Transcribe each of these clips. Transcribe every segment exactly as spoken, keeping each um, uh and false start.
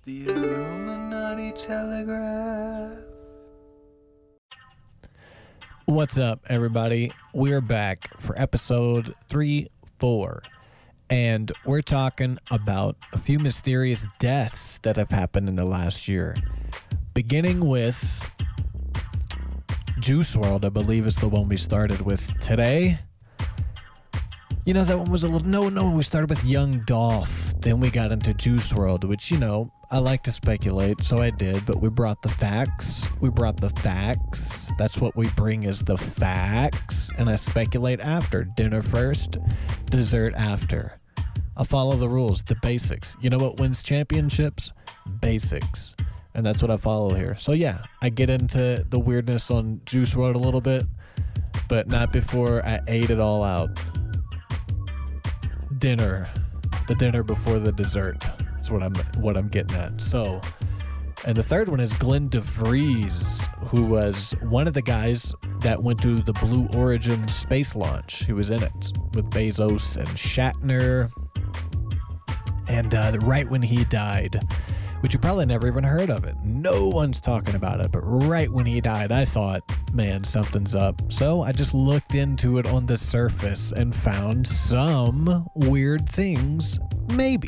The Illuminati Telegraph. What's up, everybody? We're back for episode three four, and we're talking about a few mysterious deaths that have happened in the last year, beginning with Juice world. I believe is the one we started with today. You know, that one was a little... No, no, we started with Young Dolph. Then we got into Juice world, which, you know, I like to speculate, so I did. But we brought the facts. We brought the facts. That's what we bring is the facts. And I speculate after. Dinner first, dessert after. I follow the rules, the basics. You know what wins championships? Basics. And that's what I follow here. So, yeah, I get into the weirdness on Juice world a little bit, but not before I ate it all out. Dinner, the dinner before the dessert. That's what I'm what I'm getting at. So, and the third one is Glenn DeVries, who was one of the guys that went to the Blue Origin space launch. He was in it with Bezos and Shatner. And uh, right when he died, which you probably never even heard of it. No one's talking about it. But right when he died, I thought, man, something's up. So I just looked into it on the surface and found some weird things, maybe.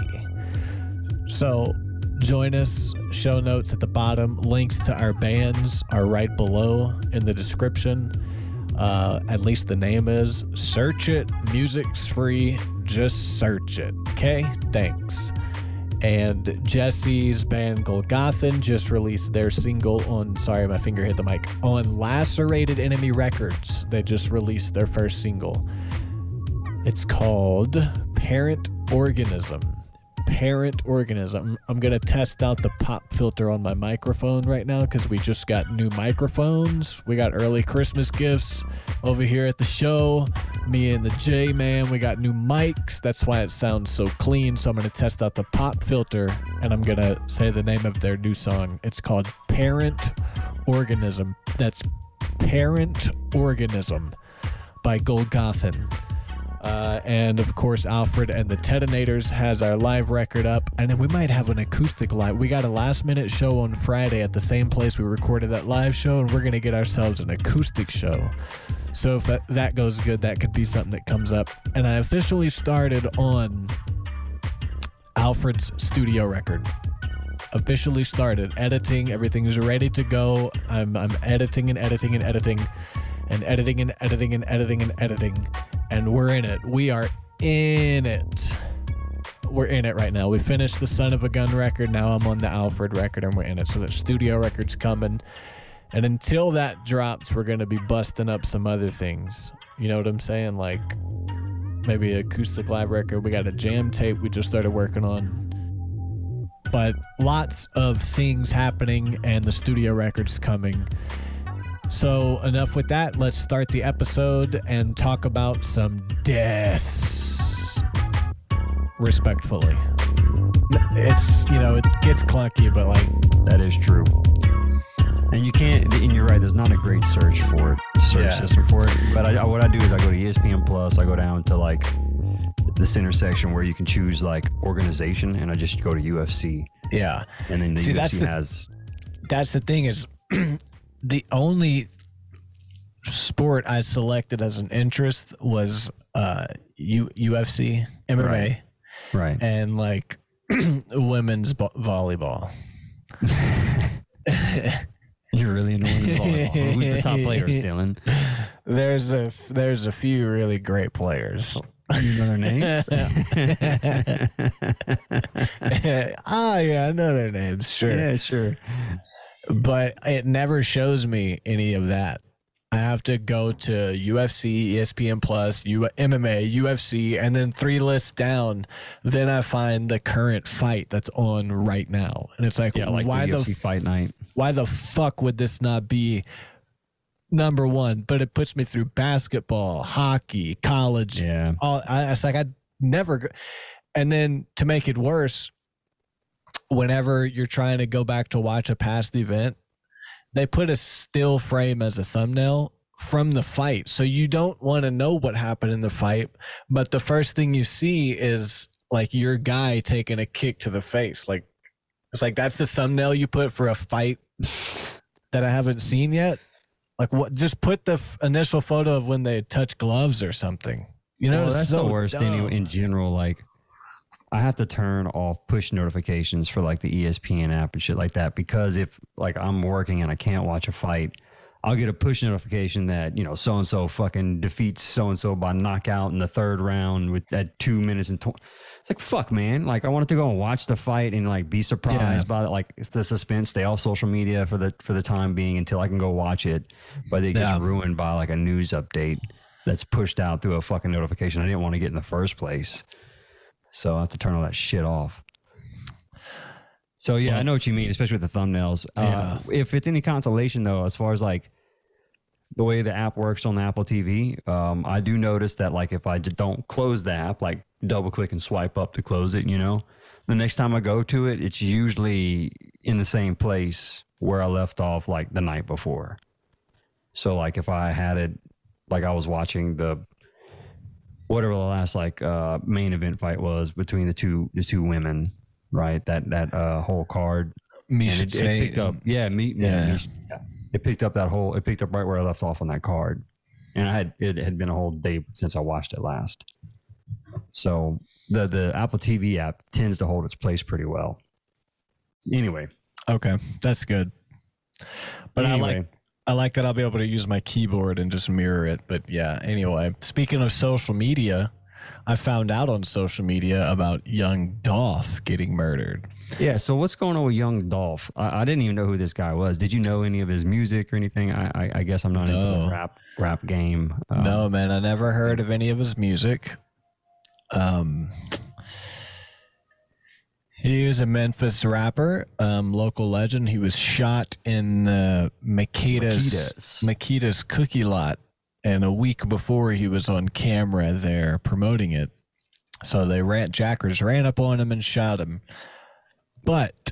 So join us. Show notes at the bottom. Links to our bands are right below in the description. Uh, at least the name is. Search it. Music's free. Just search it. Okay? Thanks. And Jesse's band Golgothan just released their single on, sorry, my finger hit the mic, on Lacerated Enemy Records. They just released their first single. It's called Parent Organism. Parent Organism. I'm going to test out the pop filter on my microphone right now because we just got new microphones. We got early Christmas gifts over here at the show. Me and the J-Man, we got new mics. That's why it sounds so clean. So I'm going to test out the pop filter, and I'm going to say the name of their new song. It's called Parent Organism. That's Parent Organism by Golgothan. Uh, and, of course, Alfred and the Tetonators has our live record up. And then we might have an acoustic live. We got a last-minute show on Friday at the same place we recorded that live show, and we're going to get ourselves an acoustic show. So if that, that goes good, that could be something that comes up. And I officially started on Alfred's studio record. Officially started editing. Everything is ready to go. I'm I'm editing and editing and editing and editing and editing and editing and editing. And we're in it. We are in it. We're in it right now. We finished the Son of a Gun record. Now I'm on the Alfred record, and we're in it. So the studio record's coming. And until that drops, we're going to be busting up some other things. You know what I'm saying? Like maybe an acoustic live record. We got a jam tape we just started working on. But lots of things happening, and the studio record's coming. So enough with that. Let's start the episode and talk about some deaths. Respectfully. It's, you know, it gets clunky, but like... That is true. And you can't, and you're right, there's not a great search for it, search yeah. system for it. But I, what I do is I go to E S P N Plus, I go down to like this intersection where you can choose like organization, and I just go to U F C. Yeah. And then the See, U F C that's the, has... That's the thing is, the only sport I selected as an interest was uh, U, UFC, M M A. Right. Right. And like women's bo- volleyball. You're really into women's volleyball. Who's the top player, Dylan? There's a there's a few really great players. You know their names? Ah, yeah, I know their names. Sure. Yeah, sure. But it never shows me any of that. I have to go to U F C, E S P N Plus, U- M M A, U F C, and then three lists down. Then I find the current fight that's on right now, and it's like, yeah, like why the U F C the fight night? Why the fuck would this not be number one? But it puts me through basketball, hockey, college. Yeah, all. I, it's like I never. Go, and then to make it worse, whenever you're trying to go back to watch a past event, they put a still frame as a thumbnail from the fight. So you don't want to know what happened in the fight, but the first thing you see is like your guy taking a kick to the face. Like, It's like that's the thumbnail you put for a fight that I haven't seen yet. Like what? Just put the f- initial photo of when they touch gloves or something. You know, well, it's that's so the worst dumb. anyway. In general, like I have to turn off push notifications for like the E S P N app and shit like that because if like I'm working and I can't watch a fight, I'll get a push notification that, you know, so-and-so fucking defeats so-and-so by knockout in the third round with at two minutes and twenty. It's like, fuck, man. Like, I wanted to go and watch the fight and, like, be surprised yeah. by, like, the suspense, stay off social media for the for the time being until I can go watch it. But it gets yeah. ruined by, like, a news update that's pushed out through a fucking notification I didn't want to get in the first place. So I have to turn all that shit off. So, yeah, well, I know what you mean, especially with the thumbnails. Yeah. Uh, if it's any consolation, though, as far as, like, the way the app works on the Apple T V, um, I do notice that, like, if I just don't close the app, like, double click and swipe up to close it, you know, the next time I go to it, it's usually in the same place where I left off, like, the night before. So, like, if I had it, like, I was watching the, whatever the last, like, uh, main event fight was between the two, the two women, right? That, that, uh, whole card. Misha it, it picked up, yeah, me, yeah. Misha, yeah. It picked up that whole, it picked up right where I left off on that card. And I had, it had been a whole day since I watched it last. So the, the Apple T V app tends to hold its place pretty well. Anyway. Okay. That's good. But anyway. I like, I like that I'll be able to use my keyboard and just mirror it. But yeah, anyway, speaking of social media, I found out on social media about Young Dolph getting murdered. Yeah, so what's going on with Young Dolph? I, I didn't even know who this guy was. Did you know any of his music or anything? I, I, I guess I'm not no. into the rap rap game. Um, no, man, I never heard of any of his music. Um, he was a Memphis rapper, um, local legend. He was shot in the Makeda's, Makeda's. Makeda's cookie lot. And a week before he was on camera there promoting it. So they ran, jackers ran up on him and shot him. But.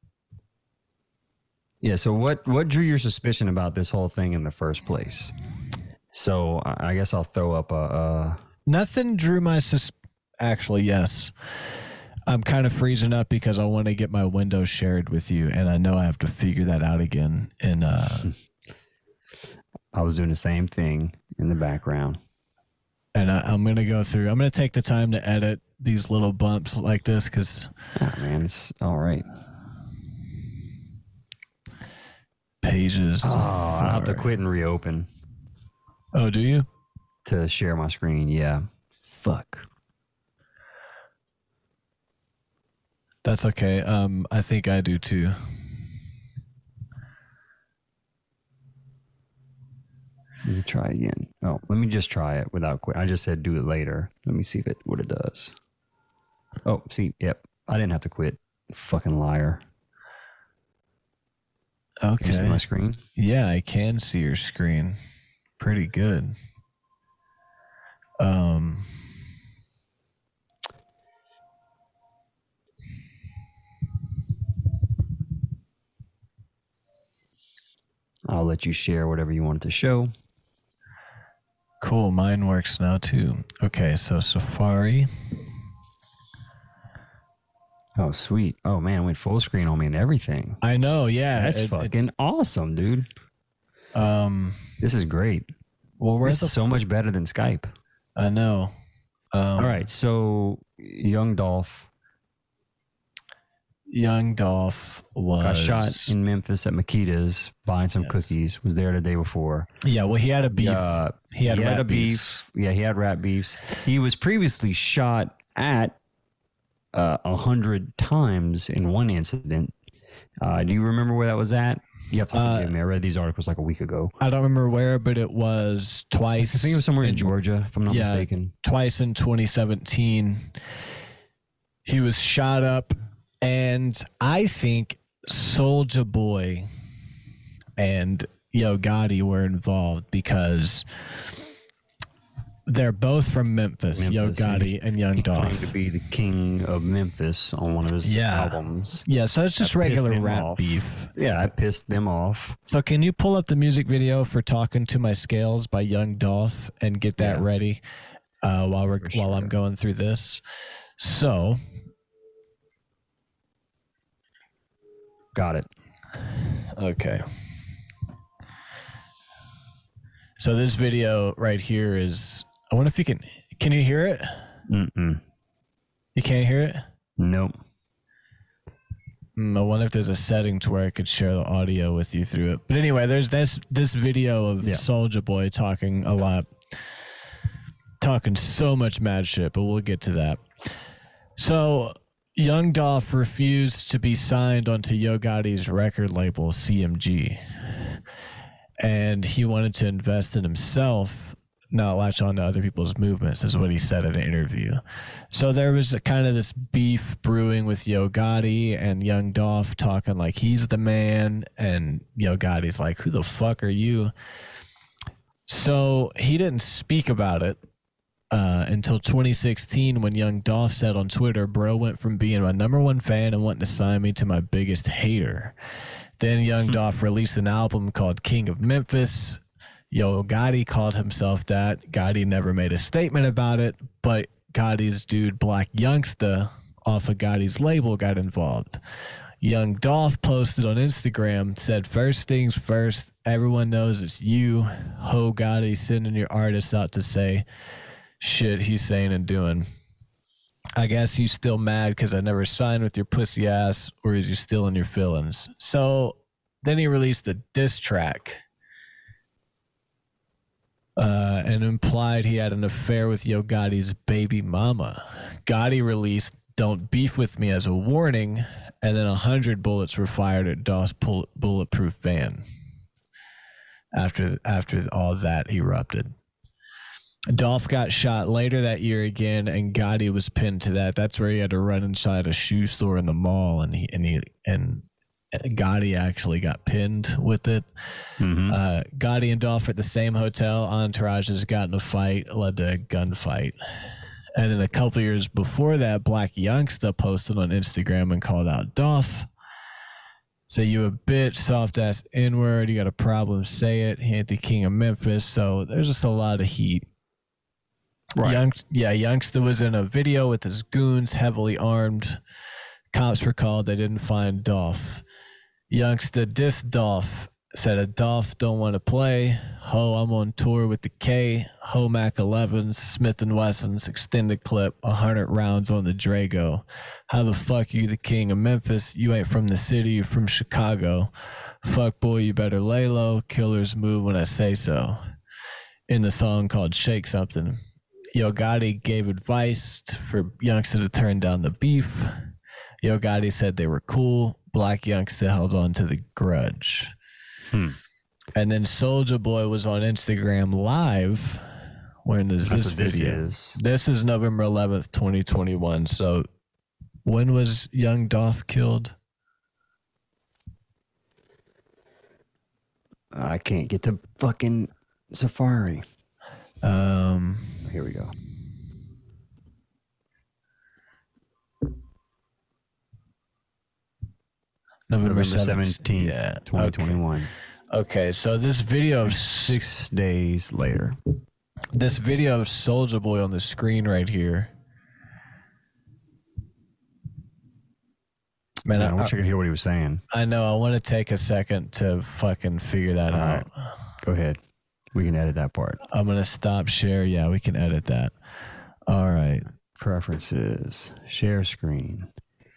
Yeah, so what, what drew your suspicion about this whole thing in the first place? So I guess I'll throw up a. a Nothing drew my sus. Actually, yes. I'm kind of freezing up because I want to get my window shared with you. And I know I have to figure that out again. And, uh. I was doing the same thing in the background. And I, I'm going to go through. I'm going to take the time to edit these little bumps like this because. Oh, man, it's all right. Pages. Oh, I have to quit and reopen. Oh, do you? To share my screen, yeah. Fuck. That's okay. Um, I think I do too. Let me try again. Oh, let me just try it without quit. I just said do it later. Let me see if it what it does. Oh, see, yep. I didn't have to quit. Fucking liar. Okay. Can you see my screen? Yeah, I can see your screen. Pretty good. Um. I'll let you share whatever you want to show. Cool. Mine works now too. Okay, so Safari. Oh, sweet. Oh, man, it went full screen on me and everything. I know, yeah. That's it, fucking it, awesome, dude. Um, This is great. Well, this is so much better than Skype. I know. Um, All right, so Young Dolph. Young Dolph was got shot in Memphis at Makeda's buying some yes. cookies. Was there the day before. Yeah, well, he had a beef. Uh, he had, he had a beefs. beef. Yeah, he had rat beefs. He was previously shot at uh, a hundred times in one incident. Uh, do you remember where that was at? You have to forgive uh, me. I read these articles like a week ago. I don't remember where, but it was twice. I think it was somewhere in, in Georgia, if I'm not yeah, mistaken. Twice in twenty seventeen. He was shot up. And I think Soulja Boy and Yo Gotti were involved because they're both from Memphis, Memphis Yo Gotti and, and Young he Dolph. He claimed to be the king of Memphis on one of his yeah. albums. Yeah, so it's just I regular rap off. beef. Yeah, I pissed them off. So can you pull up the music video for Talking to My Scales by Young Dolph and get that yeah. ready uh, while we're sure. while I'm going through this? So... Got it. Okay. So this video right here is, I wonder if you can, can you hear it? Mm-mm. You can't hear it? Nope. Mm, I wonder if there's a setting to where I could share the audio with you through it. But anyway, there's this, this video of Yeah. Soulja Boy talking a lot, talking so much mad shit, but we'll get to that. So Young Dolph refused to be signed onto Yo Gotti's record label, C M G. And he wanted to invest in himself, not latch on to other people's movements, is what he said in an interview. So there was a kind of this beef brewing with Yo Gotti and Young Dolph talking like he's the man, and Yo Gotti's like, who the fuck are you? So he didn't speak about it uh, until twenty sixteen when Young Dolph said on Twitter, bro went from being my number one fan and wanting to sign me to my biggest hater. Then Young Dolph released an album called King of Memphis. Yo Gotti called himself that. Gotti never made a statement about it, but Gotti's dude Black Youngsta off of Gotti's label got involved. Young Dolph posted on Instagram, said, first things first, everyone knows it's you, Ho Gotti, sending your artists out to say shit he's saying and doing. I guess you still mad because I never signed with your pussy ass, or is you still in your feelings? So then he released a diss track uh, and implied he had an affair with Yo Gotti's baby mama. Gotti released Don't Beef With Me as a warning, and then a hundred bullets were fired at Dolph's bulletproof van after, after all that erupted. Dolph got shot later that year again, and Gotti was pinned to that. That's where he had to run inside a shoe store in the mall, and he and he and Gotti actually got pinned with it. Mm-hmm. Uh, Gotti and Dolph at the same hotel. Entourages got in a fight, led to a gunfight. And then a couple years before that, Black Youngsta posted on Instagram and called out Dolph. Say, you a bitch, soft ass N-word. You got a problem, say it. He ain't the king of Memphis. So there's just a lot of heat. Right. Young, yeah, Youngsta was in a video with his goons, heavily armed. Cops were called. They didn't find Dolph. Youngsta dissed Dolph. Said, a Dolph don't want to play. Ho, I'm on tour with the K. Ho Mac elevens, Smith and Wessons, extended clip, one hundred rounds on the Drago. How the fuck you the king of Memphis? You ain't from the city. You're from Chicago. Fuck boy, you better lay low. Killers move when I say so. In the song called Shake Something. Yo Gotti gave advice for Youngsta to turn down the beef. Yo Gotti said they were cool. Black Youngsta held on to the grudge. Hmm. And then Soulja Boy was on Instagram Live. When is this video? This is. this is November eleventh, twenty twenty-one. So when was Young Dolph killed? I can't get to fucking Safari. Um, Here we go. November seventeenth, yeah. twenty twenty-one. Okay. okay, so this video of six days later. This video of Soulja Boy on the screen right here. Man, I, I wish I could hear what he was saying. I know. I want to take a second to fucking figure that All out. Right. Go ahead. We can edit that part. I'm going to stop share. Yeah, we can edit that. All right. Preferences. Share screen.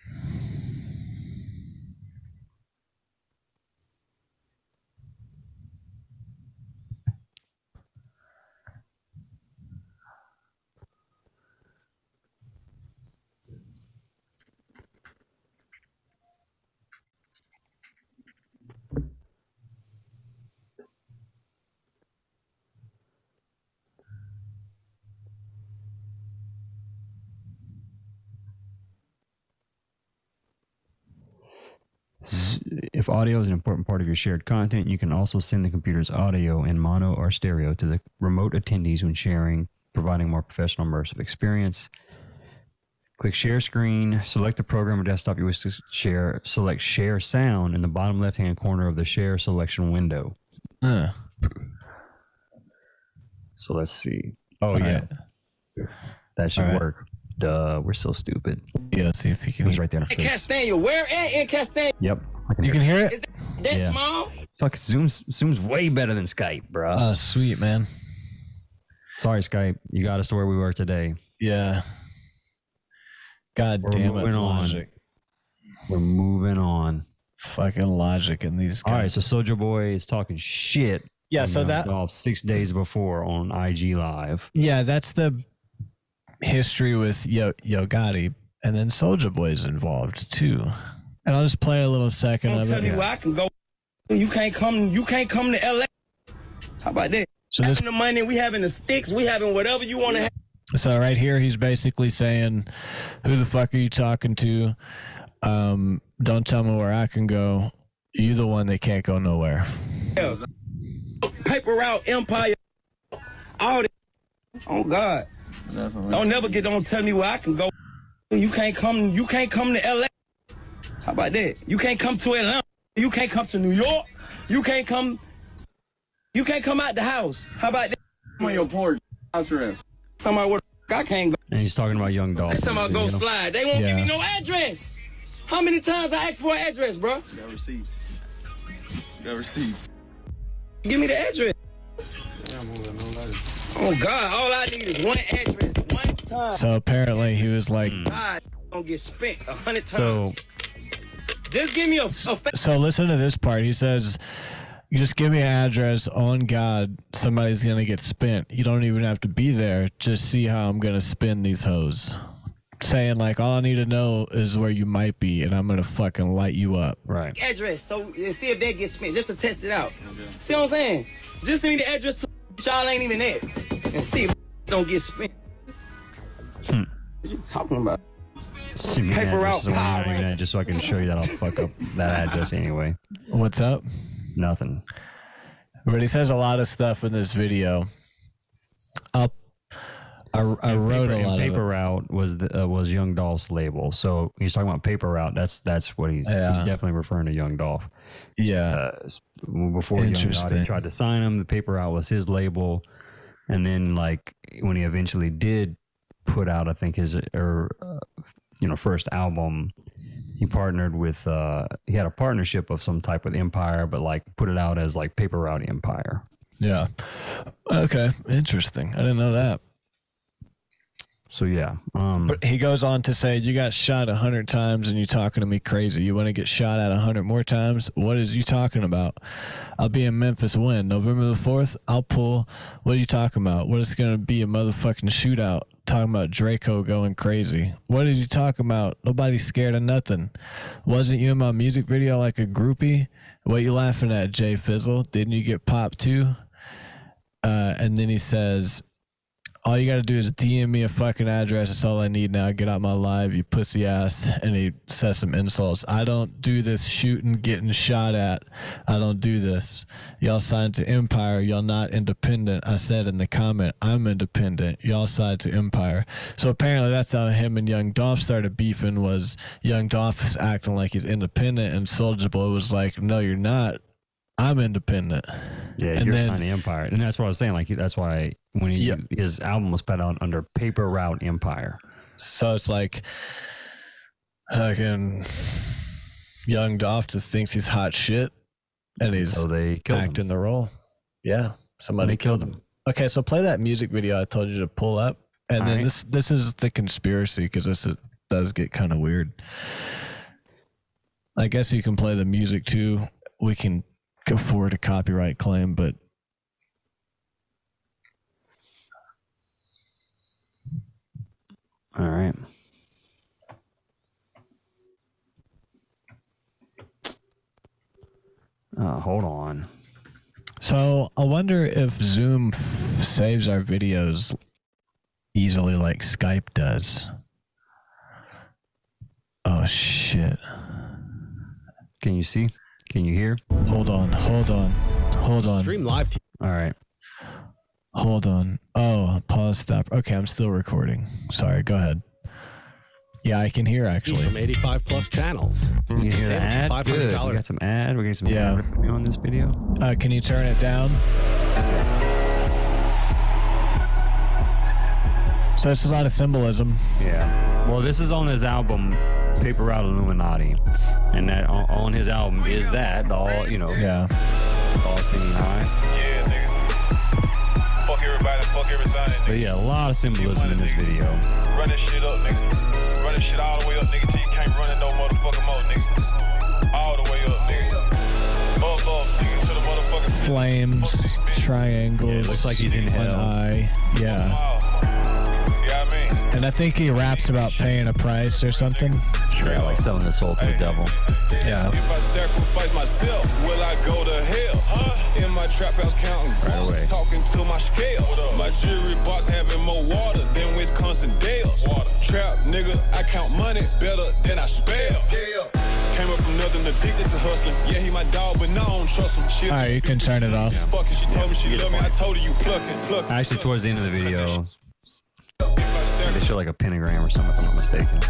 If audio is an important part of your shared content, you can also send the computer's audio in mono or stereo to the remote attendees when sharing, providing a more professional immersive experience. Click share screen, select the program or desktop you wish to share, select share sound in the bottom left-hand corner of the share selection window. Huh. So let's see. Oh, All yeah. Right. That should right. work. Duh, we're so stupid. Yeah, let's see if you can. It was right there. In Castaigne, where at in Castaigne? Yep. You can hear it? That Yeah. small? Fuck, Zoom's Zoom's way better than Skype, bro. Oh, sweet, man. Sorry, Skype. You got us to where we were today. Yeah. God We're damn it, moving on. Logic. We're moving on. Fucking Logic and these guys. All right, so Soulja Boy is talking shit. Yeah, on so Young that- Dolph six days before on I G Live. Yeah, that's the history with Yo Yo Gotti, and then Soulja Boy is involved too. And I'll just play a little second Don't of tell it. me where I can go. You can't come. You can't come to L A. How about that? So this, Having the money, we having the sticks, we having whatever you want to have. so right here, he's basically saying, "Who the fuck are you talking to? Um, don't tell me where I can go. You the one that can't go nowhere." Paper route, empire, all that. Oh God! Don't never get. Don't tell me where I can go. You can't come. You can't come to L A. How about that? You can't come to Atlanta. You can't come to New York. You can't come. You can't come out the house. How about that? I'm on your porch. House arrest. Somebody where the fuck I can't go. And he's talking about Young Dolph. Every time I go You know? slide, they won't Yeah. give me no address. How many times I asked for an address, bro? You got receipts. You got receipts. Give me the address. Oh God! All I need is one address, one time. So apparently, he was like, God, don't get spent a hundred So times. Just give me a, a fa- so listen to this part. He says, "You just give me an address. On God, somebody's gonna get spent. You don't even have to be there. Just see how I'm gonna spin these hoes." Saying like, all I need to know is where you might be, and I'm gonna fucking light you up. right. address so and see if that gets spent, just to test it out. See what I'm saying? Just send me the address to y'all ain't even there, and see if don't get spent. Hmm. What you talking about? Send me an Paper address route, so when you're power. doing that, just so I can show you that I'll fuck up that address anyway. What's up? Nothing. But he says a lot of stuff in this video. Up, I, I And wrote paper, a and lot Paper of it. Route was the, uh, was Young Dolph's label. So he's talking about Paper Route. That's that's what he's Yeah. he's definitely referring to Young Dolph. Yeah, Uh, s- before Young Interesting. Gotti tried to sign him, the Paper Route was his label, and then like when he eventually did put out, I think his or uh, you know first album, he partnered with uh, he had a partnership of some type with Empire, but like put it out as like Paper Route Empire. yeah. Okay, interesting. I didn't know that. So yeah, um, But he goes on to say, "You got shot a hundred times, and you talking to me crazy. You want to get shot at a hundred more times? What is you talking about? I'll be in Memphis when November the fourth. I'll pull. What are you talking about? What is going to be a motherfucking shootout? Talking about Draco going crazy. What are you talking about? Nobody's scared of nothing. Wasn't you in my music video like a groupie? What you laughing at, Jay Fizzle? Didn't you get popped too?" Uh, and then he says, "All you got to do is D M me a fucking address. That's all I need now. Get out my live, you pussy ass." And he says some insults. "I don't do this shooting, getting shot at. I don't do this. Y'all signed to Empire. Y'all not independent." I said in the comment, "I'm independent. Y'all signed to Empire." So apparently that's how him and Young Dolph started beefing, was Young Dolph is acting like he's independent, and Soulja Boy was like, "No, you're not. I'm independent." Yeah, And you're then- signing Empire, and that's what I was saying. Like that's why when he Yeah. his album was put out under Paper Route Empire. So it's like, fucking Young Dolph just thinks he's hot shit, and he's So they killed acting him. the role. Yeah, somebody They killed killed him. Okay, so play that music video I told you to pull up, and All then right. this this is the conspiracy, because this is, does get kind of weird. I guess you can play the music too. We can afford a copyright claim, but All right. Uh, hold on. so I wonder if Zoom f- saves our videos easily like Skype does. Oh shit. Can you see? Can you hear? Hold on, hold on, hold on, Stream live. T- All right. hold on. Oh, pause, stop. Okay, I'm still recording. Sorry, go ahead. Yeah, I can hear actually. from eighty-five plus channels. You can hear the Save up to ad? five Good. hundred We dollars. got some ad. We got some Yeah. ad revenue on this video. Uh, can you turn it down? So it's a lot of symbolism. Yeah. Well, this is on his album Paper Route Illuminati, and that on, on his album is that all you know. Yeah. All singing high. Yeah, nigga. Fuck everybody, fuck everything. Nigga. But yeah, a lot of symbolism in this video. Run this shit up, nigga. Run this shit all the way up, nigga, till you can't run it no motherfucking more, nigga. All the way up, nigga. Up, up, nigga, to the motherfucking Flames, triangles. Yeah, it looks like he's in one hell. eye. Yeah. Yeah, I mean. And I think he raps about paying a price or something. Yeah, like selling his soul to the devil. Yeah. If I sacrifice myself, will I go to hell? Huh? In my trap house counting grams, talking to my scale. My jewelry box having more water than Wisconsin Dells. Trap nigga, I count money better than I spell. Came up from nothing, addicted to hustling. Yeah, he my dog, but no, I don't trust him. Shit. All right, you can turn it off. Fuck it, she told me she loved me. I told her you plucking, plucking. Actually, towards the end of the video, they show like a pentagram or something, if I'm not mistaken.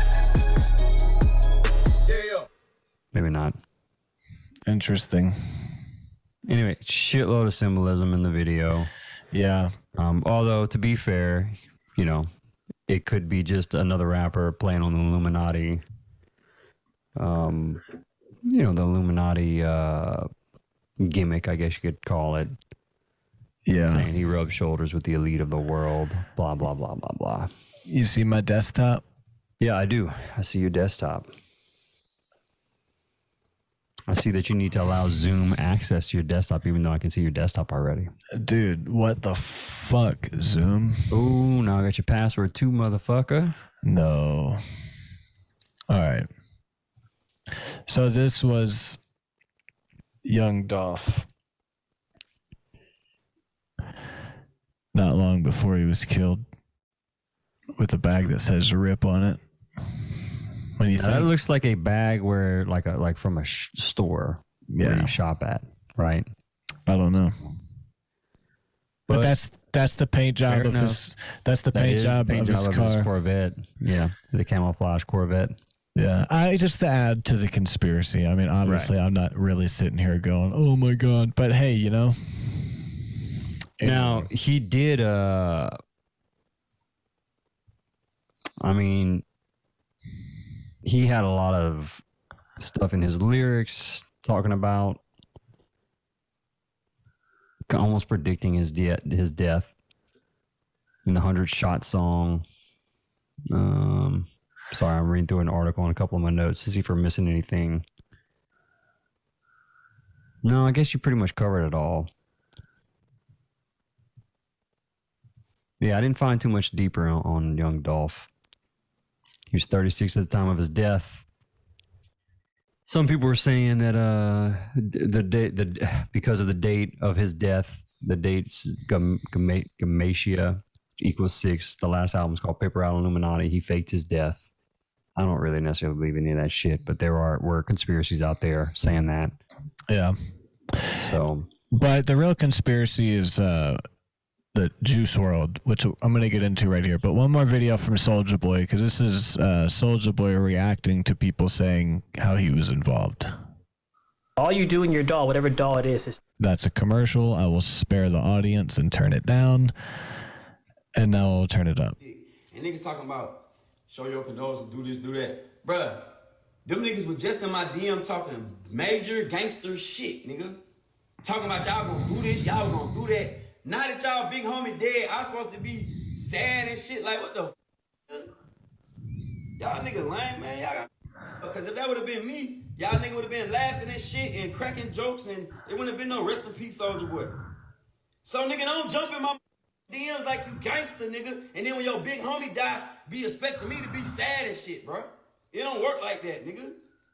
Maybe not. Interesting. Anyway, shitload of symbolism in the video. Yeah. Um, although, to be fair, you know, it could be just another rapper playing on the Illuminati. Um, you know, the Illuminati uh, gimmick, I guess you could call it. Yeah. Saying he rubs shoulders with the elite of the world, blah, blah, blah, blah, blah. You see my desktop? Yeah, I do. I see your desktop. I see that you need to allow Zoom access to your desktop, even though I can see your desktop already. Dude, what the fuck, Zoom? Oh, now I got your password too, motherfucker. No. All right. So this was young Dolph. Not long before he was killed, with a bag that says "rip" on it. When you Now, think, that looks like a bag where, like a like from a sh- store where Yeah. you shop at, right? I don't know, but, But- that's that's the paint job Fair of enough. his. That's the That paint is job the paint of his job car. Corvette. Yeah, the camouflage Corvette. Yeah, I just to add to the conspiracy. I mean, obviously, I'm not really sitting here going, "Oh my god," but hey, you know. Now he did. Uh, I mean, he had a lot of stuff in his lyrics talking about almost predicting his de- his death in the hundred shot song. Um, sorry, I'm reading through an article and a couple of my notes to see if we're missing anything. No, I guess you pretty much covered it all. Yeah, I didn't find too much deeper on, on young Dolph. He was thirty-six at the time of his death. Some people were saying that uh, the date, the because of the date of his death, the dates Gam- Gam- Gamatia equals six. The last album is called Paper Route Illuminati. He faked his death. I don't really necessarily believe any of that shit, but there are were conspiracies out there saying that. Yeah. So, But the real conspiracy is uh, the Juice world, which I'm going to get into right here. But one more video from Soulja Boy, because this is uh, Soulja Boy reacting to people saying how he was involved. All you do in your doll, whatever doll it is, is That's a commercial. I will spare the audience and turn it down. And now I'll turn it up. And niggas talking about show your condolences, do this, do that. Bruh, them niggas was just in my D M talking major gangster shit, nigga. Talking about y'all gonna do this, y'all gonna do that. Now that y'all big homie dead, I'm supposed to be sad and shit. Like, what the f? Y'all niggas lame, man. Y'all got... Because if that would have been me, y'all niggas would have been laughing and shit and cracking jokes and it wouldn't have been no rest in peace, Soulja Boy. So, nigga, don't jump in my D Ms like you gangster, nigga. And then when your big homie die, be expecting me to be sad and shit, bro. It don't work like that, nigga.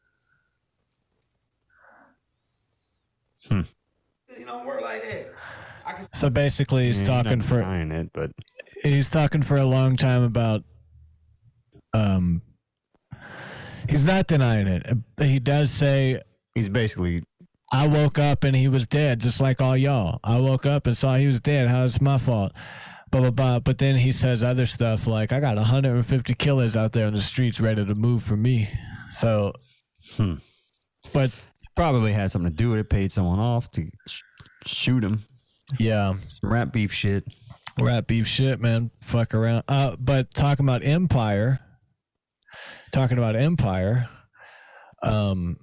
Hmm. It don't work like that. I can So basically, he's yeah, talking not for denying it, but he's talking for a long time about um he's not denying it. He does say, he's basically I woke up and he was dead, just like all y'all. I woke up and saw he was dead. How it's my fault? Blah, blah, blah. But then he says other stuff like, I got one hundred fifty killers out there on the streets ready to move for me. So, Hmm. but probably had something to do with it, paid someone off to sh- shoot him. yeah, Some rap beef shit. rat beef shit, man. Fuck around. Uh, but talking about Empire, talking about Empire, um,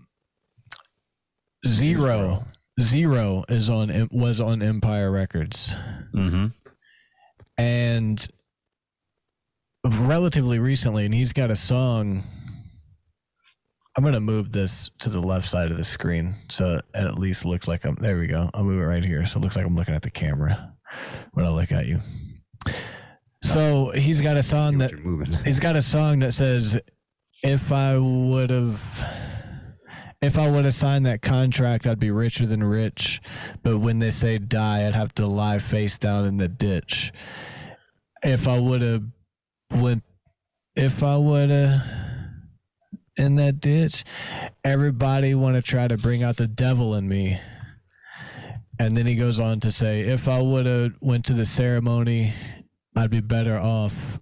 Zero, Zero is on was on Empire Records, mm-hmm. and relatively recently, and he's got a song. I'm gonna move this to the left side of the screen so it at least looks like I'm. There we go. I'll move it right here, so it looks like I'm looking at the camera when I look at you. So he's got a song that he's got a song that says, "If I would have, if I would have signed that contract, I'd be richer than rich. But when they say die, I'd have to lie face down in the ditch. If I would have went, if I would have in that ditch, everybody want to try to bring out the devil in me." And then he goes on to say, "If I would have went to the ceremony, I'd be better off.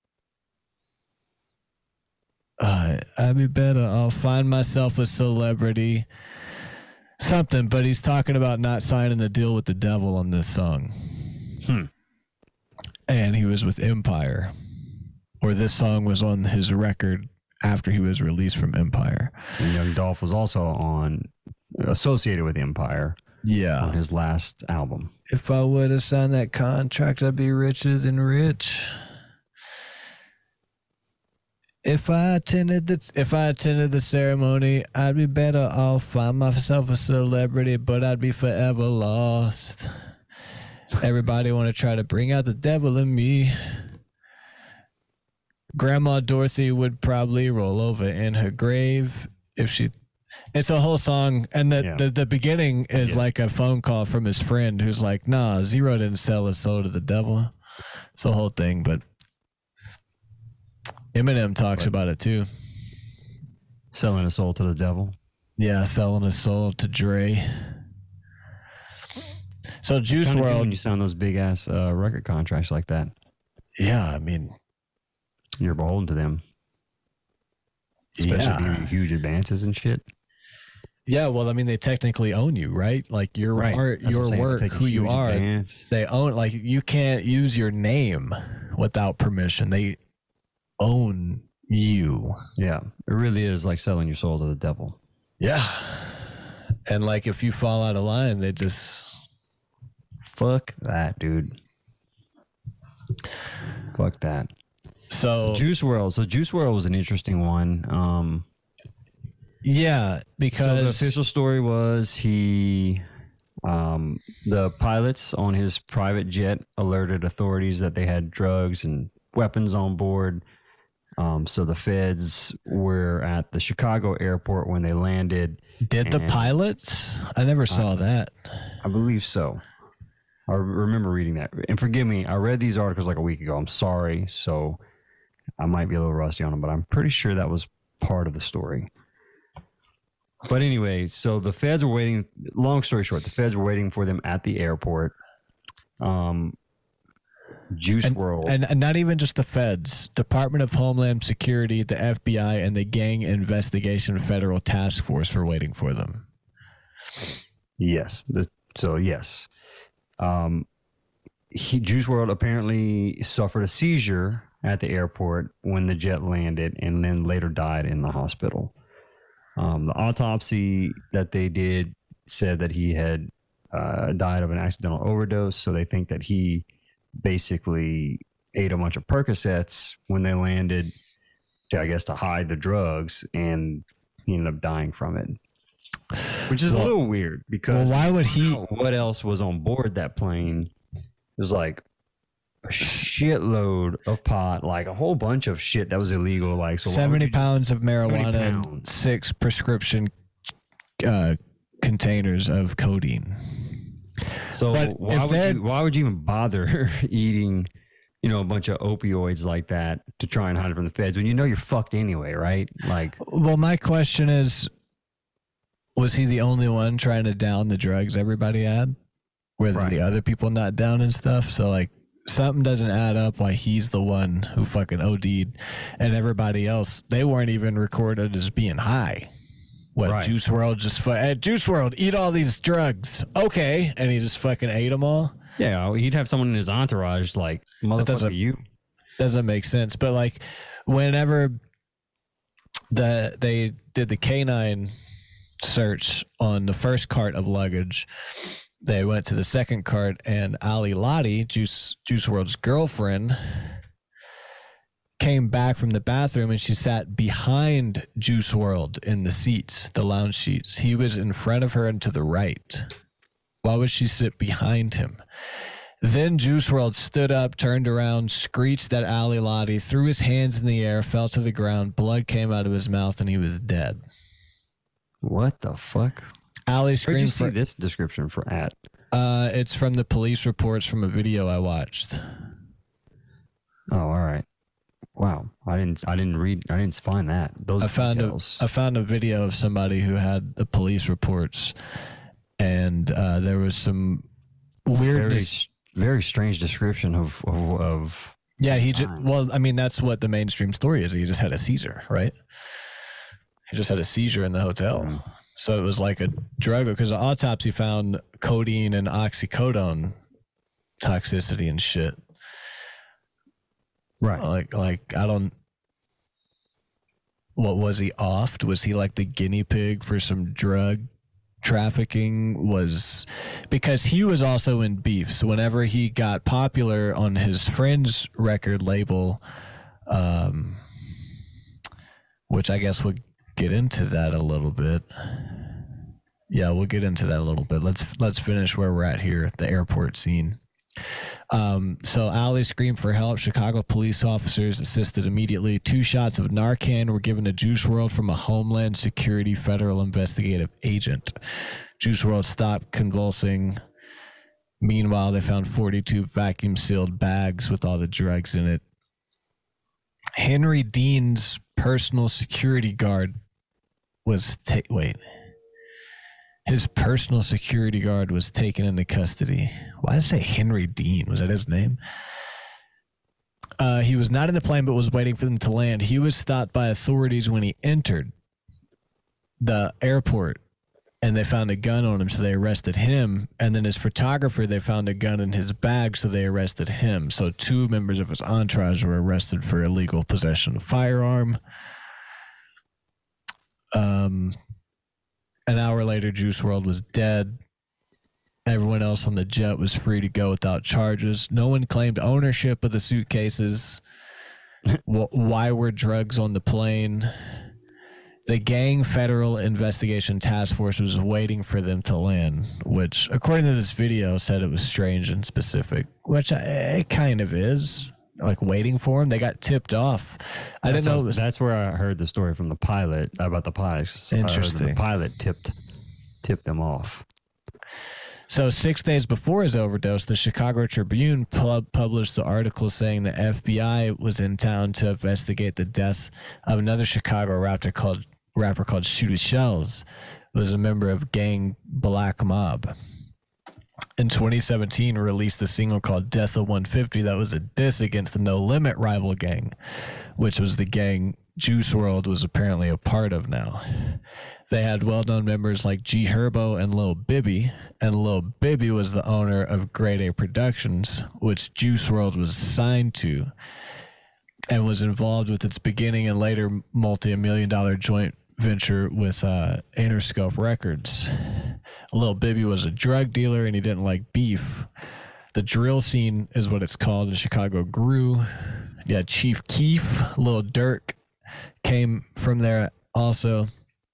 Uh, I'd be better off. Find myself a celebrity." Something, but he's talking about not signing the deal with the devil on this song. Hmm. And he was with Empire, or this song was on his record after he was released from Empire. And Young Dolph was also on, associated with Empire. Yeah. On his last album. If I would have signed that contract, I'd be richer than rich. If I attended the if I attended the ceremony, I'd be better off. Find myself a celebrity, but I'd be forever lost. Everybody want to try to bring out the devil in me. Grandma Dorothy would probably roll over in her grave if she. It's a whole song, and the, yeah. the, the beginning is yeah. like a phone call from his friend who's like, "Nah, Zero didn't sell his soul to the devil." It's the whole thing, but Eminem talks what? about it too. Selling his soul to the devil. Yeah, selling his soul to Dre. So Juice world, when you sign those big ass uh, record contracts like that. Yeah, I mean, you're beholden to them. Especially yeah. if you do huge advances and shit. Yeah, well, I mean, they technically own you, right? Like your right. art, That's your work, who you are. Advance. They own. Like you can't use your name without permission. They own you. Yeah, it really is like selling your soul to the devil. Yeah, and like if you fall out of line, they just fuck that, dude. Fuck that. So, so Juice world. So Juice world was an interesting one. Um, yeah, because so the official story was he, um, the pilots on his private jet alerted authorities that they had drugs and weapons on board. Um, so the feds were at the Chicago airport when they landed. Did the pilots? I never saw I, that. I believe so. I remember reading that. And forgive me, I read these articles like a week ago. I'm sorry. So I might be a little rusty on them, but I'm pretty sure that was part of the story. But anyway, so the feds were waiting. Long story short, the feds were waiting for them at the airport. Um, Juice and, world. And, and not even just the feds. Department of Homeland Security, the F B I, and the Gang Investigation Federal Task Force were waiting for them. Yes. The, so, yes. Um, he, Juice world apparently suffered a seizure at the airport when the jet landed and then later died in the hospital. Um, the autopsy that they did said that he had uh, died of an accidental overdose. So they think that he basically ate a bunch of Percocets when they landed to, I guess, to hide the drugs, and he ended up dying from it, which is well, a little weird because well, why would he? What else was on board that plane? It was like a shitload of pot, like a whole bunch of shit that was illegal, like so seventy pounds of marijuana pounds. and six prescription uh, containers of codeine. So but why would you, why would you even bother eating, you know, a bunch of opioids like that to try and hide it from the feds when you know you're fucked anyway, right? Like, well, my question is, was he the only one trying to down the drugs everybody had? Were right. the other people not down and stuff? So like something doesn't add up why he's the one who fucking O D'd and everybody else, they weren't even recorded as being high. What, right. Juice world just fu- hey, Juice world, eat all these drugs. Okay. And he just fucking ate them all. Yeah. He'd have someone in his entourage like, motherfucker, doesn't, you. Doesn't make sense. But like whenever the they did the canine search on the first cart of luggage. They went to the second cart, and Ali Lottie, Juice Juice world's girlfriend, came back from the bathroom, and she sat behind Juice world in the seats, the lounge seats. He was in front of her and to the right. Why would she sit behind him? Then Juice world stood up, turned around, screeched at Ali Lottie, threw his hands in the air, fell to the ground. Blood came out of his mouth, and he was dead. What the fuck? Ali Where'd screamed you see for, this description for at? Uh, it's from the police reports from a video I watched. Oh, all right. Wow, I didn't. I didn't read. I didn't find that. Those I found a, details. I found a video of somebody who had the police reports, and uh, there was some weirdness. Very, very strange description of of. of yeah, he just. Well, I mean, that's what the mainstream story is. He just had a seizure, right? He just had a seizure in the hotel. Mm. So it was like a drug, because the autopsy found codeine and oxycodone toxicity and shit. Right. Like, like I don't. What was he offed? Was he like the guinea pig for some drug trafficking? Was because he was also in beef. So whenever he got popular on his friend's record label, um, which I guess would get into that a little bit. Yeah, we'll get into that a little bit. Let's let's finish where we're at here, the airport scene. Um, so Ali screamed for help. Chicago police officers assisted immediately. Two shots of Narcan were given to Juice world from a Homeland Security federal investigative agent. Juice world stopped convulsing. Meanwhile, they found forty-two vacuum sealed bags with all the drugs in it. Henry Dean's personal security guard was ta- wait. His personal security guard was taken into custody. Why did I say Henry Dean? Was that his name? Uh, he was not in the plane, but was waiting for them to land. He was stopped by authorities when he entered the airport, and they found a gun on him, so they arrested him. And then his photographer, they found a gun in his bag, so they arrested him. So two members of his entourage were arrested for illegal possession of firearm. Um, an hour later, Juice world was dead. Everyone else on the jet was free to go without charges. No one claimed ownership of the suitcases. Why were drugs on the plane? The Gang Federal Investigation Task Force was waiting for them to land, which, according to this video, said it was strange and specific, which it kind of is. Like waiting for them, they got tipped off. I that's didn't know. Was, it was, that's where I heard the story from the pilot about the pilots. Interesting. The pilot tipped tipped them off. So six days before his overdose, the Chicago Tribune pub- published the article saying the F B I was in town to investigate the death of another Chicago rapper called rapper called Shooter Shells, who was a member of gang Black Mob. In twenty seventeen, released a single called Death of one fifty that was a diss against the No Limit rival gang, which was the gang Juice world was apparently a part of now. They had well-known members like G Herbo and Lil Bibby, and Lil Bibby was the owner of Grade A Productions, which Juice world was signed to, and was involved with its beginning and later multi-million dollar joint venture with uh, Interscope Records. Lil Bibby was a drug dealer, and he didn't like beef. The drill scene is what it's called in Chicago grew. Yeah, Chief Keef, Lil Durk came from there also.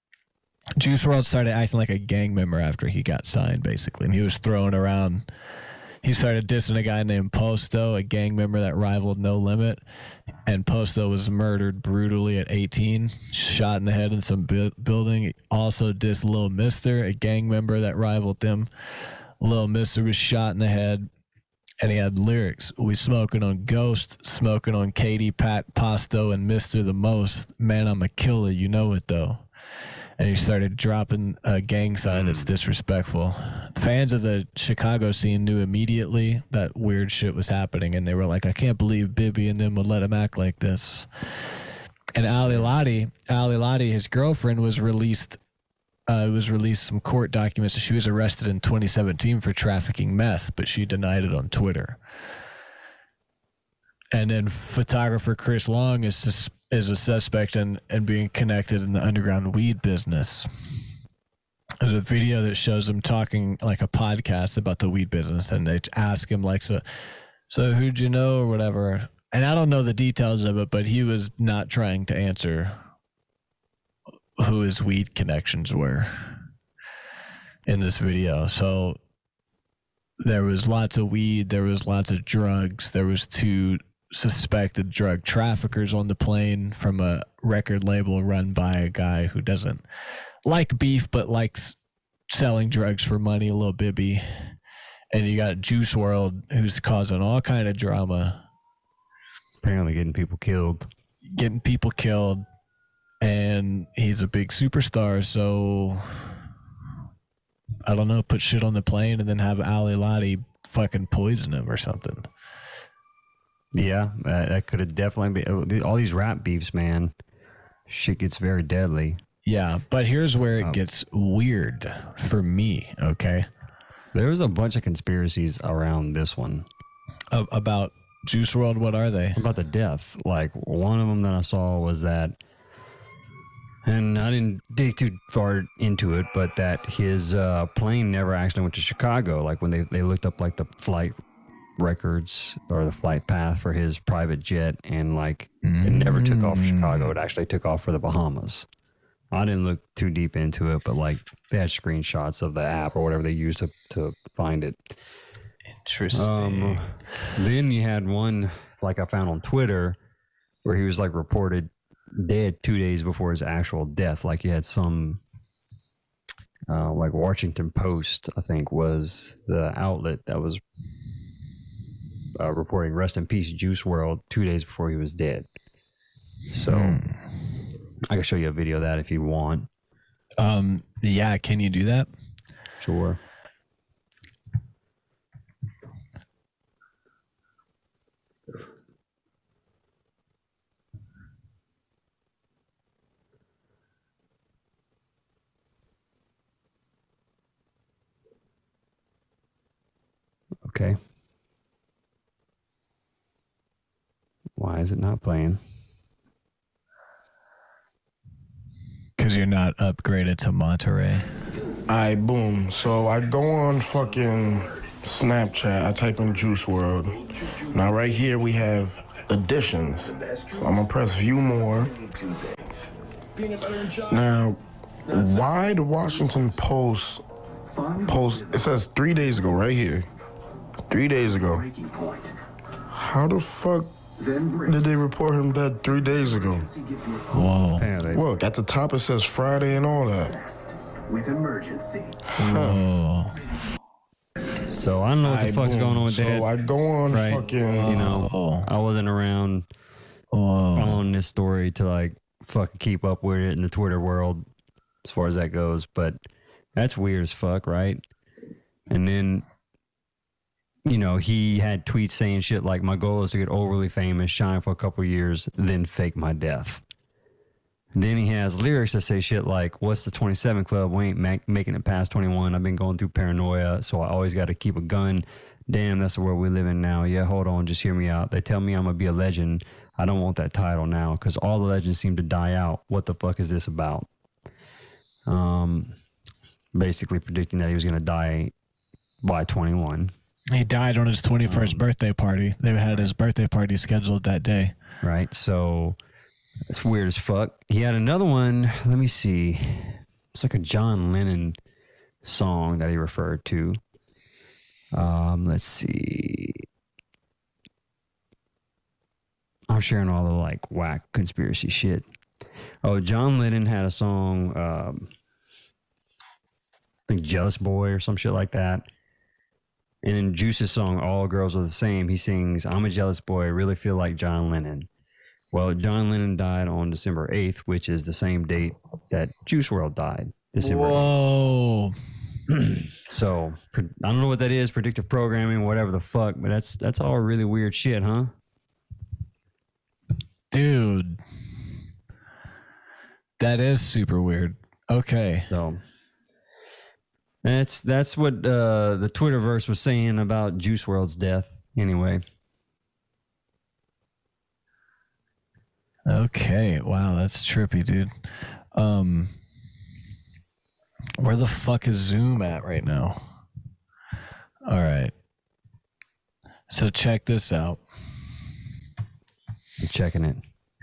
Juice world started acting like a gang member after he got signed, basically, and he was throwing around. He started dissing a guy named Posto, a gang member that rivaled No Limit, and Posto was murdered brutally at eighteen, shot in the head in some bu- building. He also dissed Lil Mister, a gang member that rivaled them. Lil Mister was shot in the head, and he had lyrics: "We smoking on Ghost, smoking on Katie, Pack, Posto, and Mister the most. Man, I'm a killer, you know it though." And he started dropping a gang sign that's disrespectful. Fans of the Chicago scene knew immediately that weird shit was happening, and they were like, I can't believe Bibby and them would let him act like this. And Ali Lottie, Ali Lottie, his girlfriend, was released, uh, was released some court documents. She was arrested in twenty seventeen for trafficking meth, but she denied it on Twitter. And then photographer Chris Long is sus- is a suspect in, in being connected in the underground weed business. There's a video that shows him talking like a podcast about the weed business, and they ask him like, so, so who'd you know or whatever. And I don't know the details of it, but he was not trying to answer who his weed connections were in this video. So there was lots of weed, there was lots of drugs, there was two suspected drug traffickers on the plane from a record label run by a guy who doesn't like beef but likes selling drugs for money, a little bibby. And you got Juice world, who's causing all kind of drama, apparently getting people killed getting people killed, and he's a big superstar. So I don't know, put shit on the plane and then have Ali Lottie fucking poison him or something. Yeah, uh, that could have definitely been. All these rap beefs, man, shit gets very deadly. Yeah, but here's where it Oh. gets weird for me, okay? There was a bunch of conspiracies around this one. A- about Juice world, what are they? About the death. Like, one of them that I saw was that, and I didn't dig too far into it, but that his uh, plane never actually went to Chicago. Like, when they, they looked up, like, the flight records or the flight path for his private jet, and, like, it never took off for Chicago. It actually took off for the Bahamas. I didn't look too deep into it, but, like, they had screenshots of the app or whatever they used to, to find it. Interesting. Um, then you had one, like I found on Twitter, where he was like reported dead two days before his actual death. Like you had some, uh, like Washington Post, I think was the outlet that was uh, reporting "Rest in peace, Juice world" two days before he was dead. So I can show you a video of that if you want. Um, yeah, can you do that? Sure. Okay. Why is it not playing? Because you're not upgraded to Monterey. Alright, boom. So I go on fucking Snapchat. I type in Juice world. Now right here we have additions. So I'm gonna press view more. Now, why the Washington Post post? It says three days ago right here. Three days ago. How the fuck did they report him dead three days ago? Whoa. Apparently. Look, at the top it says Friday and all that. With emergency. Whoa. So I don't know what the Aight, fuck's boom. going on with so that. I go on Right. fucking. You know, I wasn't around Whoa. following this story to like fucking keep up with it in the Twitter world as far as that goes, but that's weird as fuck, right? And then, you know, he had tweets saying shit like, my goal is to get overly famous, shine for a couple years, then fake my death. And then he has lyrics that say shit like, what's the twenty-seven club? We ain't ma- making it past twenty-one. I've been going through paranoia, so I always got to keep a gun. Damn, that's the world we live in now. Yeah, hold on, just hear me out. They tell me I'm going to be a legend. I don't want that title now because all the legends seem to die out. What the fuck is this about? Um, basically predicting that he was going to die by twenty-one. He died on his twenty-first Um, birthday party. They had his birthday party scheduled that day. Right? So it's weird as fuck. He had another one. Let me see. It's like a John Lennon song that he referred to. Um, let's see. I'm sharing all the like whack conspiracy shit. Oh, John Lennon had a song, um, I think Jealous Boy or some shit like that. And in Juice's song, All Girls Are the Same, he sings, I'm a jealous boy, I really feel like John Lennon. Well, John Lennon died on December eighth, which is the same date that Juice world died. December Whoa. eighth. So, I don't know what that is, predictive programming, whatever the fuck, but that's that's all really weird shit, huh? Dude. That is super weird. Okay. So, that's that's what uh, the Twitterverse was saying about Juice world's death, anyway. Okay. Wow, that's trippy, dude. Um, where the fuck is Zoom at right now? All right. So check this out. I'm checking it.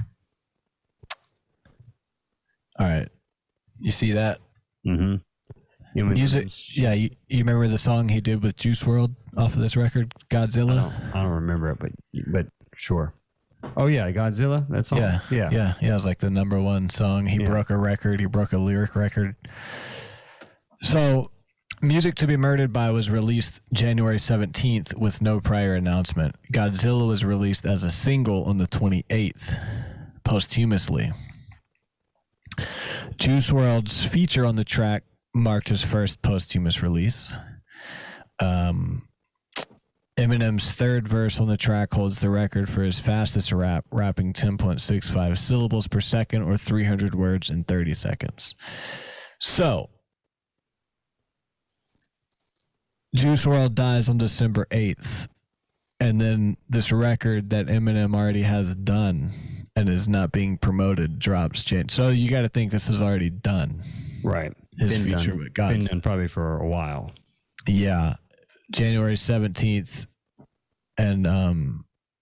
All right. You see that? Mm-hmm. Music. Yeah, you, you remember the song he did with Juice world off of this record, Godzilla? I don't, I don't remember it, but but sure. Oh yeah, Godzilla. That song. Yeah, yeah, yeah, yeah. It was like the number one song. He Yeah. broke a record. He broke a lyric record. So, Music to Be Murdered By was released January seventeenth with no prior announcement. Godzilla was released as a single on the twenty-eighth, posthumously. Juice world's feature on the track marked his first posthumous release. Um, Eminem's third verse on the track holds the record for his fastest rap, rapping ten point six five syllables per second or three hundred words in thirty seconds. So, Juice world dies on December eighth, and then this record that Eminem already has done and is not being promoted drops. Jan- So you got to think this is already done. Right. His Been feature done, with Godzilla. been done probably for a while. Yeah, January seventeenth, and um,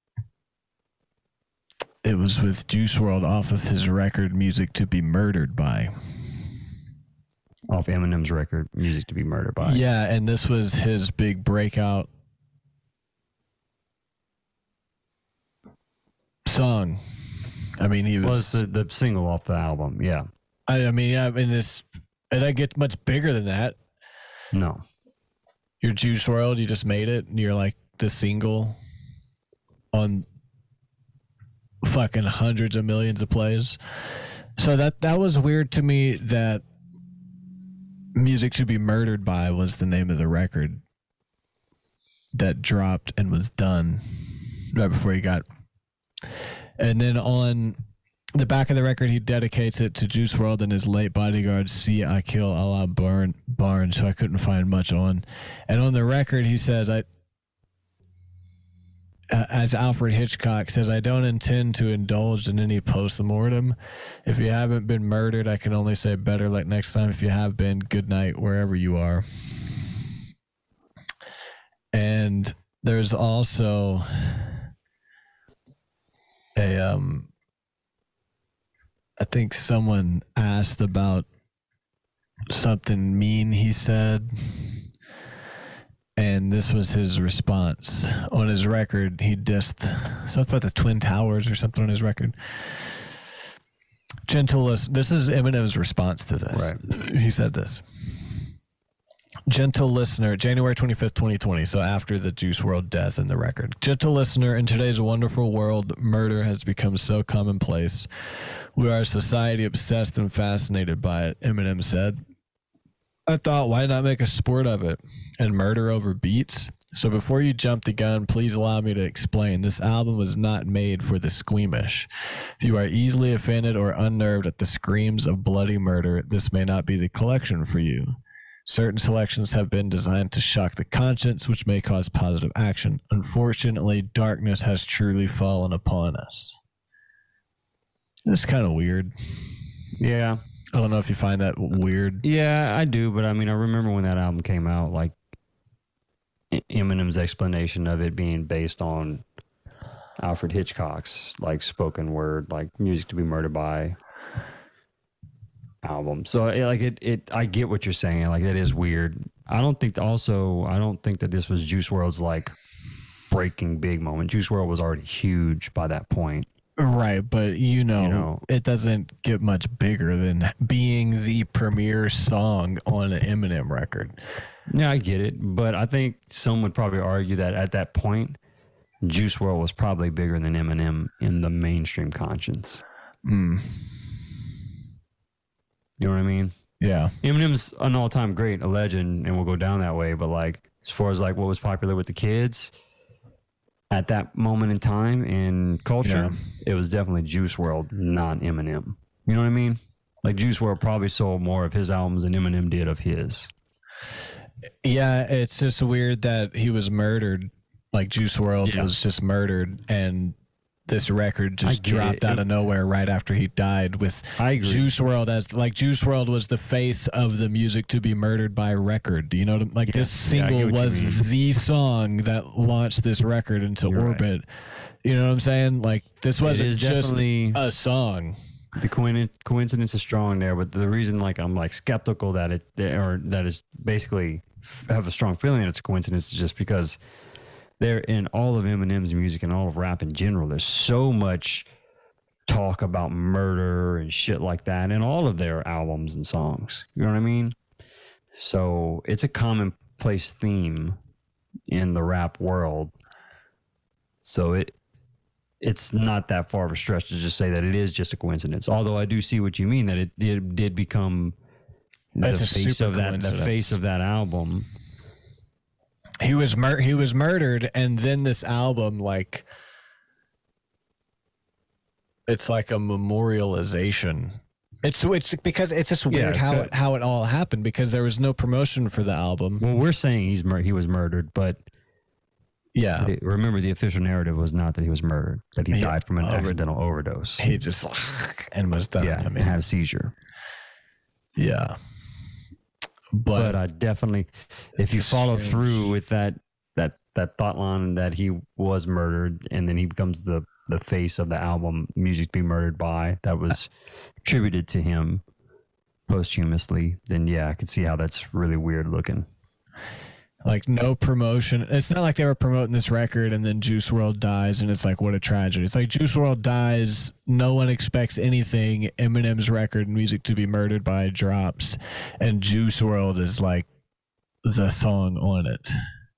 it was with Juice world off of his record Music to Be Murdered By. Off Eminem's record, Music to Be Murdered By. Yeah, and this was his big breakout song. I mean, he was, was the, the single off the album. Yeah. I, I mean, yeah, I mean, this it doesn't get much bigger than that. No. You're Juice world, you just made it, and you're like the single on fucking hundreds of millions of plays. So that that was weird to me that Music to Be Murdered By was the name of the record that dropped and was done right before he got. And then on the back of the record, he dedicates it to Juice world and his late bodyguard, C. I Kill Allah Barn, Barnes, who I couldn't find much on. And on the record, he says, I, uh, as Alfred Hitchcock says, I don't intend to indulge in any post-mortem. If you haven't been murdered, I can only say better luck next time. If you have been, good night, wherever you are. And there's also a, um, I think someone asked about something mean he said, and this was his response. On his record, he dissed something about the Twin Towers or something on his record. Gentlest, this is Eminem's response to this. Right. He said this. Gentle listener, January twenty-fifth, twenty twenty, so after the Juice world death and the record. Gentle listener, in today's wonderful world, murder has become so commonplace. We are a society obsessed and fascinated by it, Eminem said. I thought, why not make a sport of it and murder over beats? So before you jump the gun, please allow me to explain. This album was not made for the squeamish. If you are easily offended or unnerved at the screams of bloody murder, this may not be the collection for you. Certain selections have been designed to shock the conscience, which may cause positive action. Unfortunately, darkness has truly fallen upon us. It's kind of weird. Yeah. I don't know if you find that weird. Yeah, I do. But I mean, I remember when that album came out, like Eminem's explanation of it being based on Alfred Hitchcock's like spoken word, like Music to Be Murdered By album. So like it, it, I get what you're saying. Like that is weird. I don't think also, I don't think that this was Juice world's like breaking big moment. Juice world was already huge by that point. Right, but you know, You know. it doesn't get much bigger than being the premier song on an Eminem record. Yeah, I get it. But I think some would probably argue that at that point, Juice world was probably bigger than Eminem in the mainstream conscience. Mm. You know what I mean? Yeah. Eminem's an all-time great, a legend, and will go down that way. But like, as far as like what was popular with the kids at that moment in time in culture, Yeah. it was definitely Juice world, not Eminem. You know what I mean? Like Juice world probably sold more of his albums than Eminem did of his. Yeah, it's just weird that he was murdered. Like Juice world Yeah. was just murdered, and this record just dropped it. out of nowhere right after he died. With I agree. Juice world as like Juice world was the face of the Music to Be Murdered by record. Do you know what I'm, like Yeah. this Yeah, I single get what you was mean. the song that launched this record into You're orbit. right. You know what I'm saying? Like this wasn't is just definitely- a song. The coin- coincidence is strong there, but the reason like I'm like skeptical that it or that is basically f- have a strong feeling that it's a coincidence is just because there in all of Eminem's music and all of rap in general, there's so much talk about murder and shit like that in all of their albums and songs. You know what I mean? So it's a commonplace theme in the rap world. So it it's not that far of a stretch to just say that it is just a coincidence. Although I do see what you mean, that it did, did become the It's a face super of that the coincidence. face of that album. He was mur- he was murdered, and then this album, like, it's like a memorialization. It's it's because it's just weird Yeah, how good. it how it all happened, because there was no promotion for the album. Well, we're saying he's mur- he was murdered, but Yeah, the- remember the official narrative was not that he was murdered; that he He- died from an over- accidental overdose. he just and was done. yeah, I and mean, had a seizure. yeah, But, but, I definitely, if you follow strange. through with that that that thought line that he was murdered, and then he becomes the the face of the album "Music to Be Murdered By," that was attributed to him posthumously, then yeah, I could see how that's really weird looking. like no promotion. It's not like they were promoting this record and then Juice world dies, and it's like, what a tragedy. It's like Juice world dies, no one expects anything. Eminem's record "Music to Be Murdered By" drops, and Juice world is like the song on it.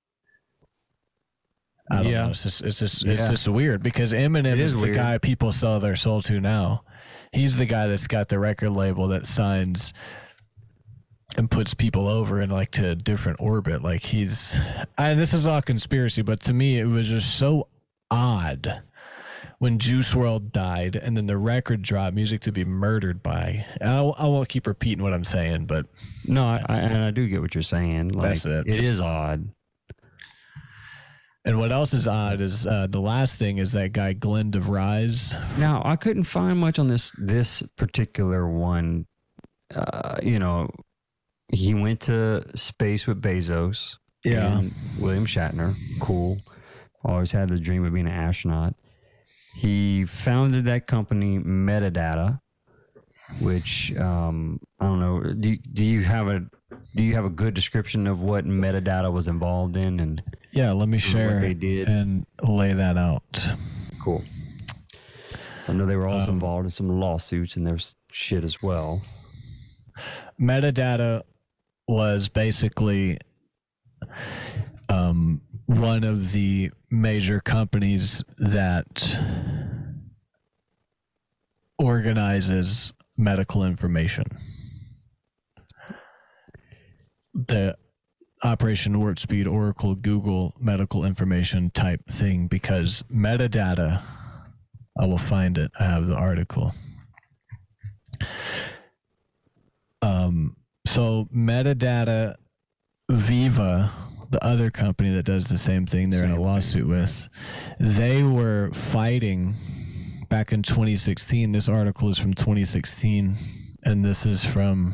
I don't Yeah. know. It's just it's just it's Yeah. just weird, because Eminem It is, is the weird. guy people sell their soul to now. He's the guy that's got the record label that signs and puts people over in like to a different orbit. Like he's, and this is all conspiracy, but to me it was just so odd when Juice world died and then the record dropped, "Music to Be Murdered By." I, I won't keep repeating what I'm saying, but No, I, I, and I do get what you're saying. Like, That's it. It Just- is odd. and what else is odd is uh, the last thing is that guy Glenn DeVries. Now, I couldn't find much on this this particular one. Uh, you know, he went to space with Bezos. Yeah. and William Shatner. Cool. Always had the dream of being an astronaut. He founded that company, Metadata, which um, I don't know. Do you, do you have a do you have a good description of what Metadata was involved in? And Yeah, let me what share they did. and lay that out. Cool. I know they were also Um, involved in some lawsuits and there's shit as well. Metadata was basically um, one of the major companies that organizes medical information. The Operation Warp Speed, Oracle, Google medical information type thing, because metadata, I will find it. I have the article. Um, so metadata, Viva, the other company that does the same thing they're in a Same lawsuit with, they were fighting back in twenty sixteen. This article is from twenty sixteen, and this is from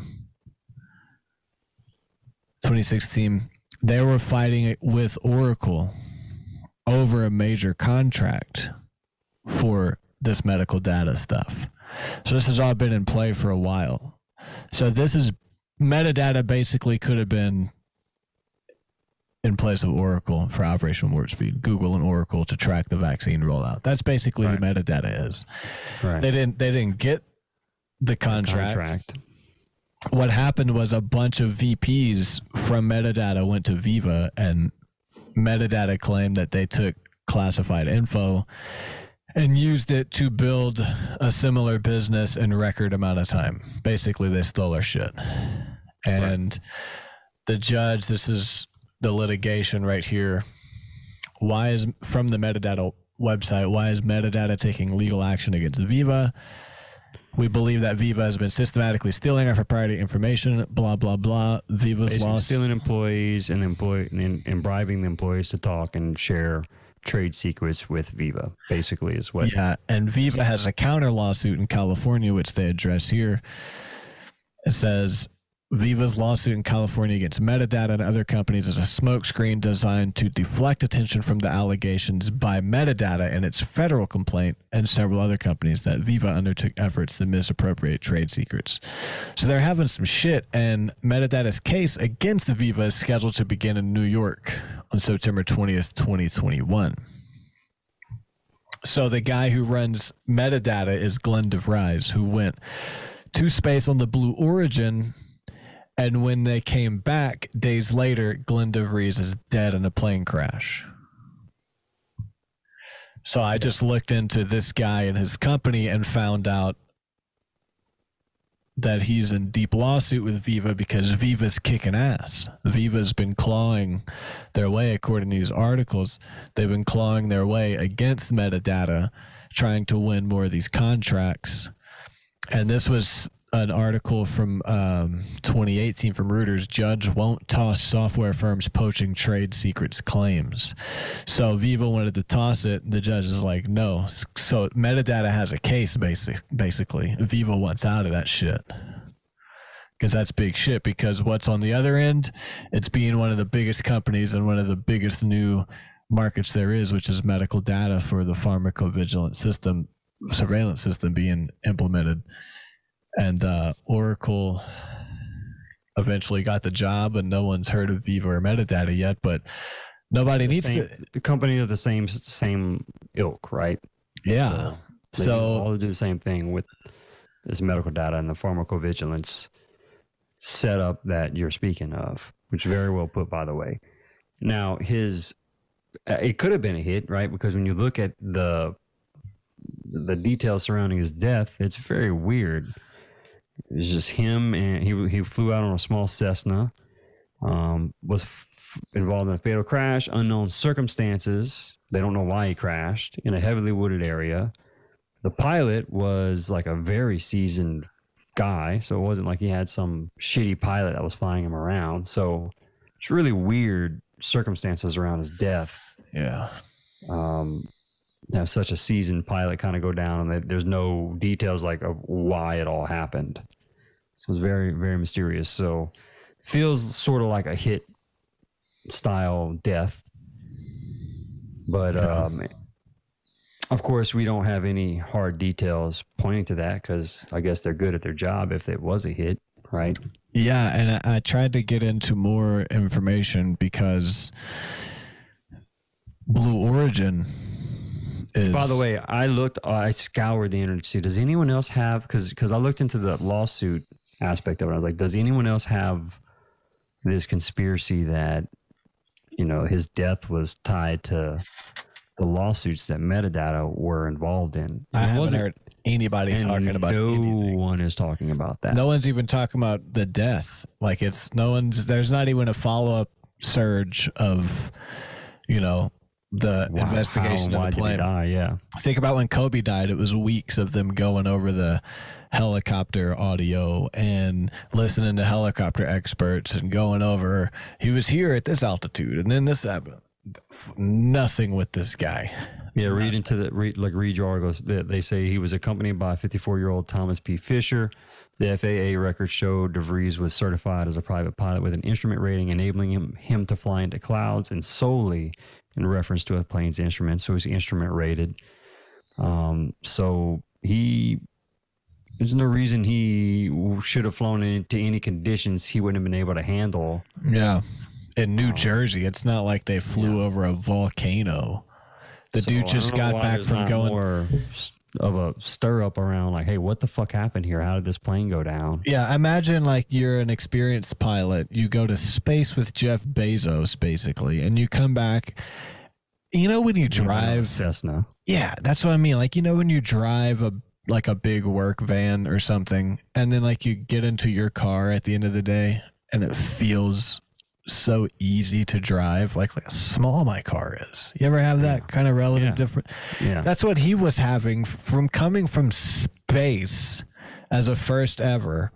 twenty sixteen. They were fighting with Oracle over a major contract for this medical data stuff. So this has all been in play for a while. So this is metadata basically could have been in place of Oracle for Operation Warp Speed, Google and Oracle to track the vaccine rollout. That's basically Right. who metadata is. Right. They didn't they didn't get the contract. Contract. What happened was a bunch of V Ps from Metadata went to Viva, and Metadata claimed that they took classified info and used it to build a similar business in record amount of time. Basically, they stole our shit. And the judge, this is the litigation right here. Why is, from the Metadata website, why is Metadata taking legal action against Viva? We believe that Viva has been systematically stealing our proprietary information, blah, blah, blah. Viva's Basically lost. stealing employees and employ and, and bribing the employees to talk and share trade secrets with Viva, basically is what. Yeah, and Viva has a counter lawsuit in California, which they address here. It says Viva's lawsuit in California against Metadata and other companies is a smokescreen designed to deflect attention from the allegations by Metadata and its federal complaint and several other companies that Viva undertook efforts to misappropriate trade secrets. So they're having some shit, and Metadata's case against the Viva is scheduled to begin in New York on September twentieth, twenty twenty-one. So the guy who runs Metadata is Glenn DeVries, who went to space on the Blue Origin. And when they came back days later, Glenn DeVries is dead in a plane crash. So I just looked into this guy and his company and found out that he's in deep lawsuit with Viva because Viva's kicking ass. Viva's been clawing their way, according to these articles. They've been clawing their way against Metadata, trying to win more of these contracts. And this was an article from um, twenty eighteen from Reuters. Judge won't toss software firms poaching trade secrets claims. So Viva wanted to toss it. The judge is like, no. So Metadata has a case, basic, basically. Viva wants out of that shit. Because that's big shit. Because what's on the other end, it's being one of the biggest companies and one of the biggest new markets there is, which is medical data for the pharmacovigilance system, surveillance system being implemented. And uh, Oracle eventually got the job, and no one's heard of Viva or Metadata yet. But nobody the needs same, to. The company of the same same ilk, right? Yeah. So, So, all do the same thing with this medical data and the pharmacovigilance setup that you're speaking of, which very well put, by the way. Now, his it could have been a hit, right? Because when you look at the the details surrounding his death, it's very weird. It was just him, and he he flew out on a small Cessna, um, was f- involved in a fatal crash, unknown circumstances. They don't know why he crashed in a heavily wooded area. The pilot was like a very seasoned guy, so it wasn't like he had some shitty pilot that was flying him around. So it's really weird circumstances around his death. Yeah. Um, have such a seasoned pilot kind of go down, and there's no details like of why it all happened. So it's very, very mysterious. So feels sort of like a hit style death, but Yeah. um, of course we don't have any hard details pointing to that, because I guess they're good at their job if it was a hit, right? Yeah, and I, I tried to get into more information because Blue Origin is. By the way, I looked, I scoured the internet to see, does anyone else have, because because I looked into the lawsuit aspect of it. I was like, does anyone else have this conspiracy that, you know, his death was tied to the lawsuits that Metadata were involved in? I It haven't wasn't- heard anybody and talking about no anything. one is talking about that. No one's even talking about the death. Like, it's no one's. There's not even a follow up surge of, you know, the Wow, investigation how and why of the did he plane. die? Yeah. Think about when Kobe died. It was weeks of them going over the helicopter audio and listening to helicopter experts and going over, he was here at this altitude and then this happened. Nothing with this guy. Yeah, read into the read, like read your articles. They, they say he was accompanied by fifty-four-year-old Thomas P. Fisher. The F A A records show DeVries was certified as a private pilot with an instrument rating enabling him, him to fly into clouds, and solely in reference to a plane's instrument. So he's instrument rated. Um, so he, there's no reason he should have flown into any conditions he wouldn't have been able to handle. Yeah. In New Jersey, it's not like they flew Yeah. over a volcano. The So dude I just don't know got why back there's from not going. more of a stir up around like, hey, what the fuck happened here? How did this plane go down? Yeah, imagine like you're an experienced pilot. You go to space with Jeff Bezos, basically, and you come back. You know when you drive Cessna. Yeah, that's what I mean. Like, you know when you drive a like a big work van or something, and then like you get into your car at the end of the day, and it feels so easy to drive, like, like how small my car is. You ever have that Yeah. kind of relative Yeah. difference? Yeah. That's what he was having from coming from space as a first ever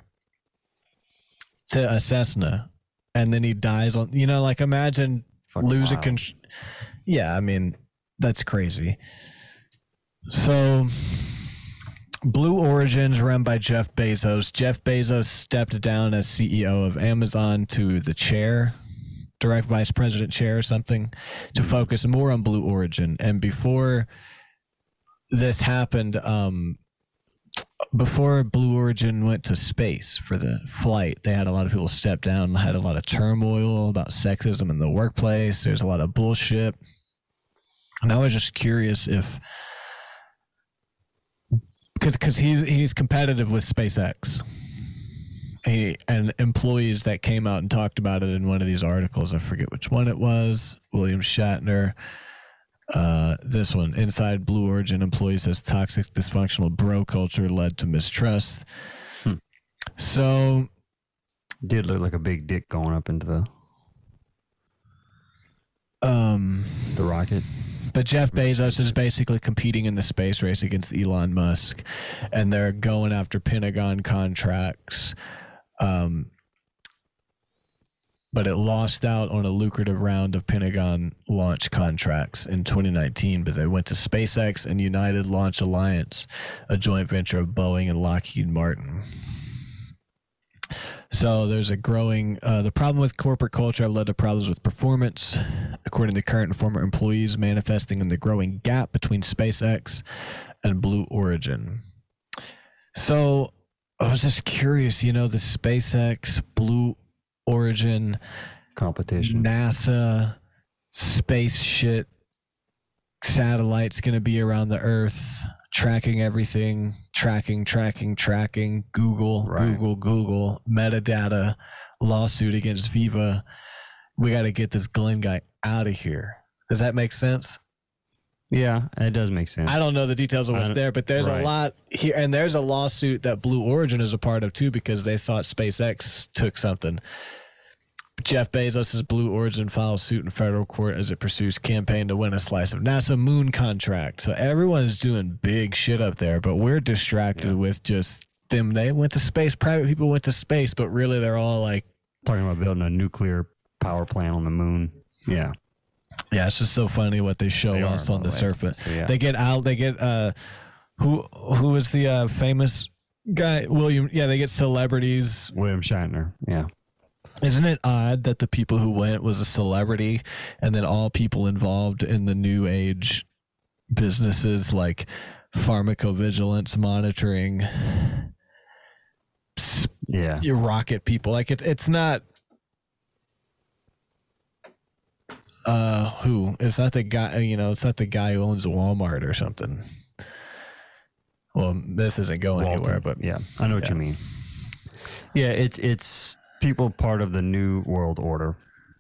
to a Cessna, and then he dies on. You know, like imagine Fucking losing wild. control. Yeah, I mean, that's crazy. So, Blue Origin's run by Jeff Bezos. Jeff Bezos stepped down as C E O of Amazon to the chair, direct vice president chair or something, to focus more on Blue Origin. And before this happened, um, before Blue Origin went to space for the flight, they had a lot of people step down, had a lot of turmoil about sexism in the workplace. There's a lot of bullshit. And I was just curious if, because because he's he's competitive with SpaceX. He, and employees that came out and talked about it in one of these articles, I forget which one it was, William Shatner. Uh, this one, inside Blue Origin employees says toxic, dysfunctional bro culture led to mistrust. Hmm. So, did look like a big dick going up into the um the rocket. But Jeff Bezos is basically competing in the space race against Elon Musk, and they're going after Pentagon contracts. Um, but it lost out on a lucrative round of Pentagon launch contracts in twenty nineteen, but they went to SpaceX and United Launch Alliance, a joint venture of Boeing and Lockheed Martin. So there's a growing, uh, the problem with corporate culture have led to problems with performance, according to current and former employees, manifesting in the growing gap between SpaceX and Blue Origin. So I was just curious, you know, the SpaceX, Blue Origin competition, NASA, space shit, satellites going to be around the Earth, tracking everything, tracking, tracking, tracking, Google, right. Google, Google, metadata, lawsuit against Viva. We got to get this Glenn guy out of here. Does that make sense? Yeah, it does make sense. I don't know the details of what's there, but there's right. a lot here, and there's a lawsuit that Blue Origin is a part of too, because they thought SpaceX took something. Jeff Bezos' Blue Origin files suit in federal court as it pursues campaign to win a slice of NASA moon contract. So everyone's doing big shit up there, but we're distracted yeah. with just them. They went to space. Private people went to space, but really they're all like talking about building a nuclear power plant on the moon. Yeah. Yeah, it's just so funny what they show they us on the way. surface. So, yeah. They get out. They get uh, who who is the uh, famous guy? William. Yeah, they get celebrities. William Shatner. Yeah. Isn't it odd that the people who went was a celebrity, and then all people involved in the new age businesses like pharmacovigilance monitoring, yeah, your rocket people, like it, it's not. Uh, who? It's not the guy. You know, it's not the guy who owns Walmart or something. Well, this isn't going Walton. anywhere, but yeah, I know what yeah. you mean. Yeah, it's it's. people part of the new world order.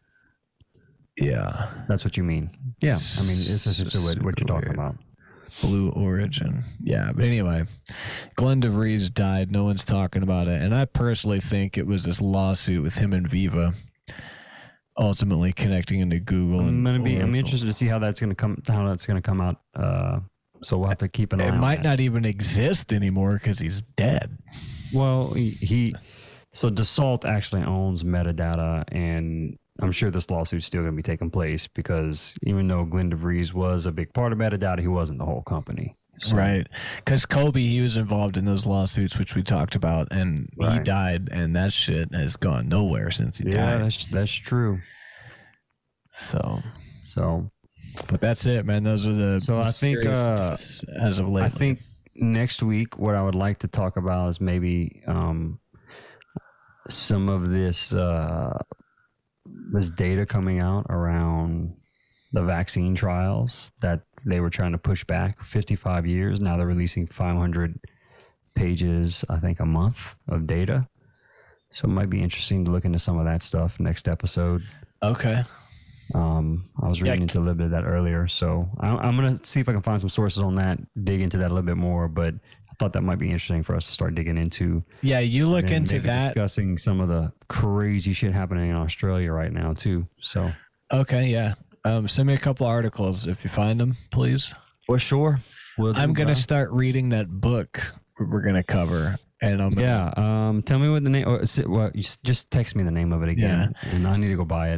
Yeah. That's what you mean. Yeah. I mean, it's essentially what, what you're talking about. Blue Origin. Yeah. But anyway, Glenn DeVries died. No one's talking about it. And I personally think it was this lawsuit with him and Viva ultimately connecting into Google. I'm and gonna be. Oracle. I'm interested to see how that's gonna come. How that's gonna come out. Uh, so we'll have to keep an eye. It on might that. not even exist anymore because he's dead. Well, he. he So Dassault actually owns metadata, and I'm sure this lawsuit's still going to be taking place because even though Glenn DeVries was a big part of metadata, he wasn't the whole company. So, right. Because Kobe, he was involved in those lawsuits, which we talked about, and right. he died, and that shit has gone nowhere since he yeah, died. Yeah, that's, that's true. So, so, but that's it, man. Those are the so I think uh, as of late. I think next week, what I would like to talk about is maybe um, some of this uh, this data coming out around the vaccine trials that they were trying to push back fifty-five years. Now they're releasing five hundred pages, I think, a month of data. So it might be interesting to look into some of that stuff next episode. Okay. Um, I was reading yeah. into a little bit of that earlier, so I, I'm going to see if I can find some sources on that, dig into that a little bit more, but I thought that might be interesting for us to start digging into. Yeah, you look into that. Discussing some of the crazy shit happening in Australia right now, too. So. Okay, yeah. Um, send me a couple articles if you find them, please. For sure. We'll I'm going to start reading that book we're going to cover. And I'm yeah. Um, tell me what the name, or, well, you just text me the name of it again, yeah. and I need to go buy it.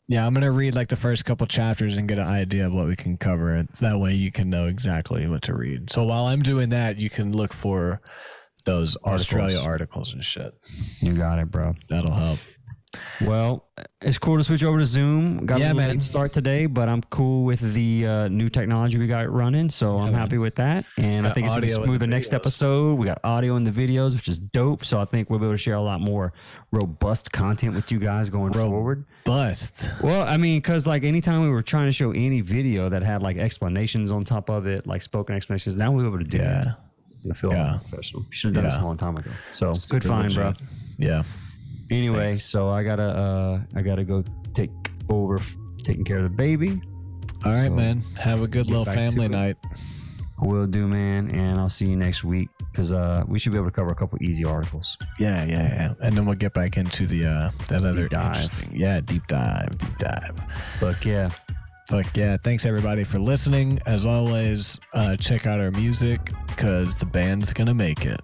Yeah, I'm gonna read like the first couple chapters and get an idea of what we can cover. So that way you can know exactly what to read. So while I'm doing that, you can look for those articles. Australia articles and shit. You got it, bro. That'll help. Well, it's cool to switch over to Zoom. Got yeah, a man. late start today, but I'm cool with the uh, new technology we got running, so yeah, I'm man. happy with that. And got I think it's going to be smoother next episode. We got audio in the videos, which is dope. So I think we'll be able to share a lot more robust content with you guys going robust. forward. Robust. Well, I mean, because like anytime we were trying to show any video that had like explanations on top of it, like spoken explanations, now we're able to do yeah. that. I feel yeah. like professional. Should have done yeah. this a long time ago. So Super good find, bro. Yeah. Anyway, Thanks. so I gotta uh I gotta go take over taking care of the baby. All right, so man. Have a good little family night. Will do, man, and I'll see you next week because uh we should be able to cover a couple easy articles. Yeah, yeah, yeah. And then we'll get back into the uh that other Deep dive. interesting. Yeah, deep dive, deep dive. Fuck yeah. Fuck yeah. Thanks everybody for listening. As always, uh check out our music because the band's gonna make it.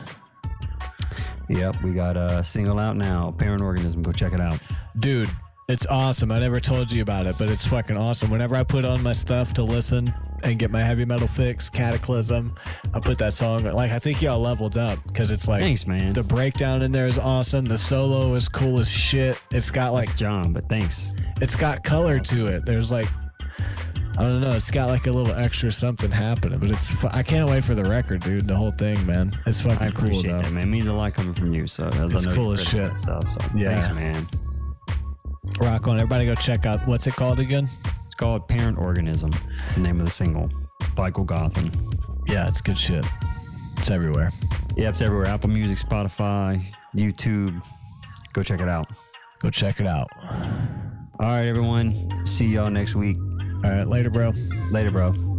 Yep, we got a single out now, Parent Organism. Go check it out. Dude, it's awesome. I never told you about it, but it's fucking awesome. Whenever I put on my stuff to listen and get my heavy metal fix, Cataclysm, I put that song. Like, I think y'all leveled up because it's like, thanks, man. The breakdown in there is awesome. The solo is cool as shit. It's got like, That's John, but thanks. It's got color to it. There's like, I don't know. It's got like a little extra something happening, but it's. Fu- I can't wait for the record, dude. The whole thing, man. It's fucking I appreciate cool, though. that, man. It means a lot coming from you. So as it's I know cool as shit. Stuff, so yeah, thanks, man. Rock on. Everybody, go check out. What's it called again? It's called Parent Organism. It's the name of the single. By Golgothan. Yeah, it's good shit. It's everywhere. Yeah, it's everywhere. Apple Music, Spotify, YouTube. Go check it out. Go check it out. All right, everyone. See y'all next week. All right, later, bro. Later, bro.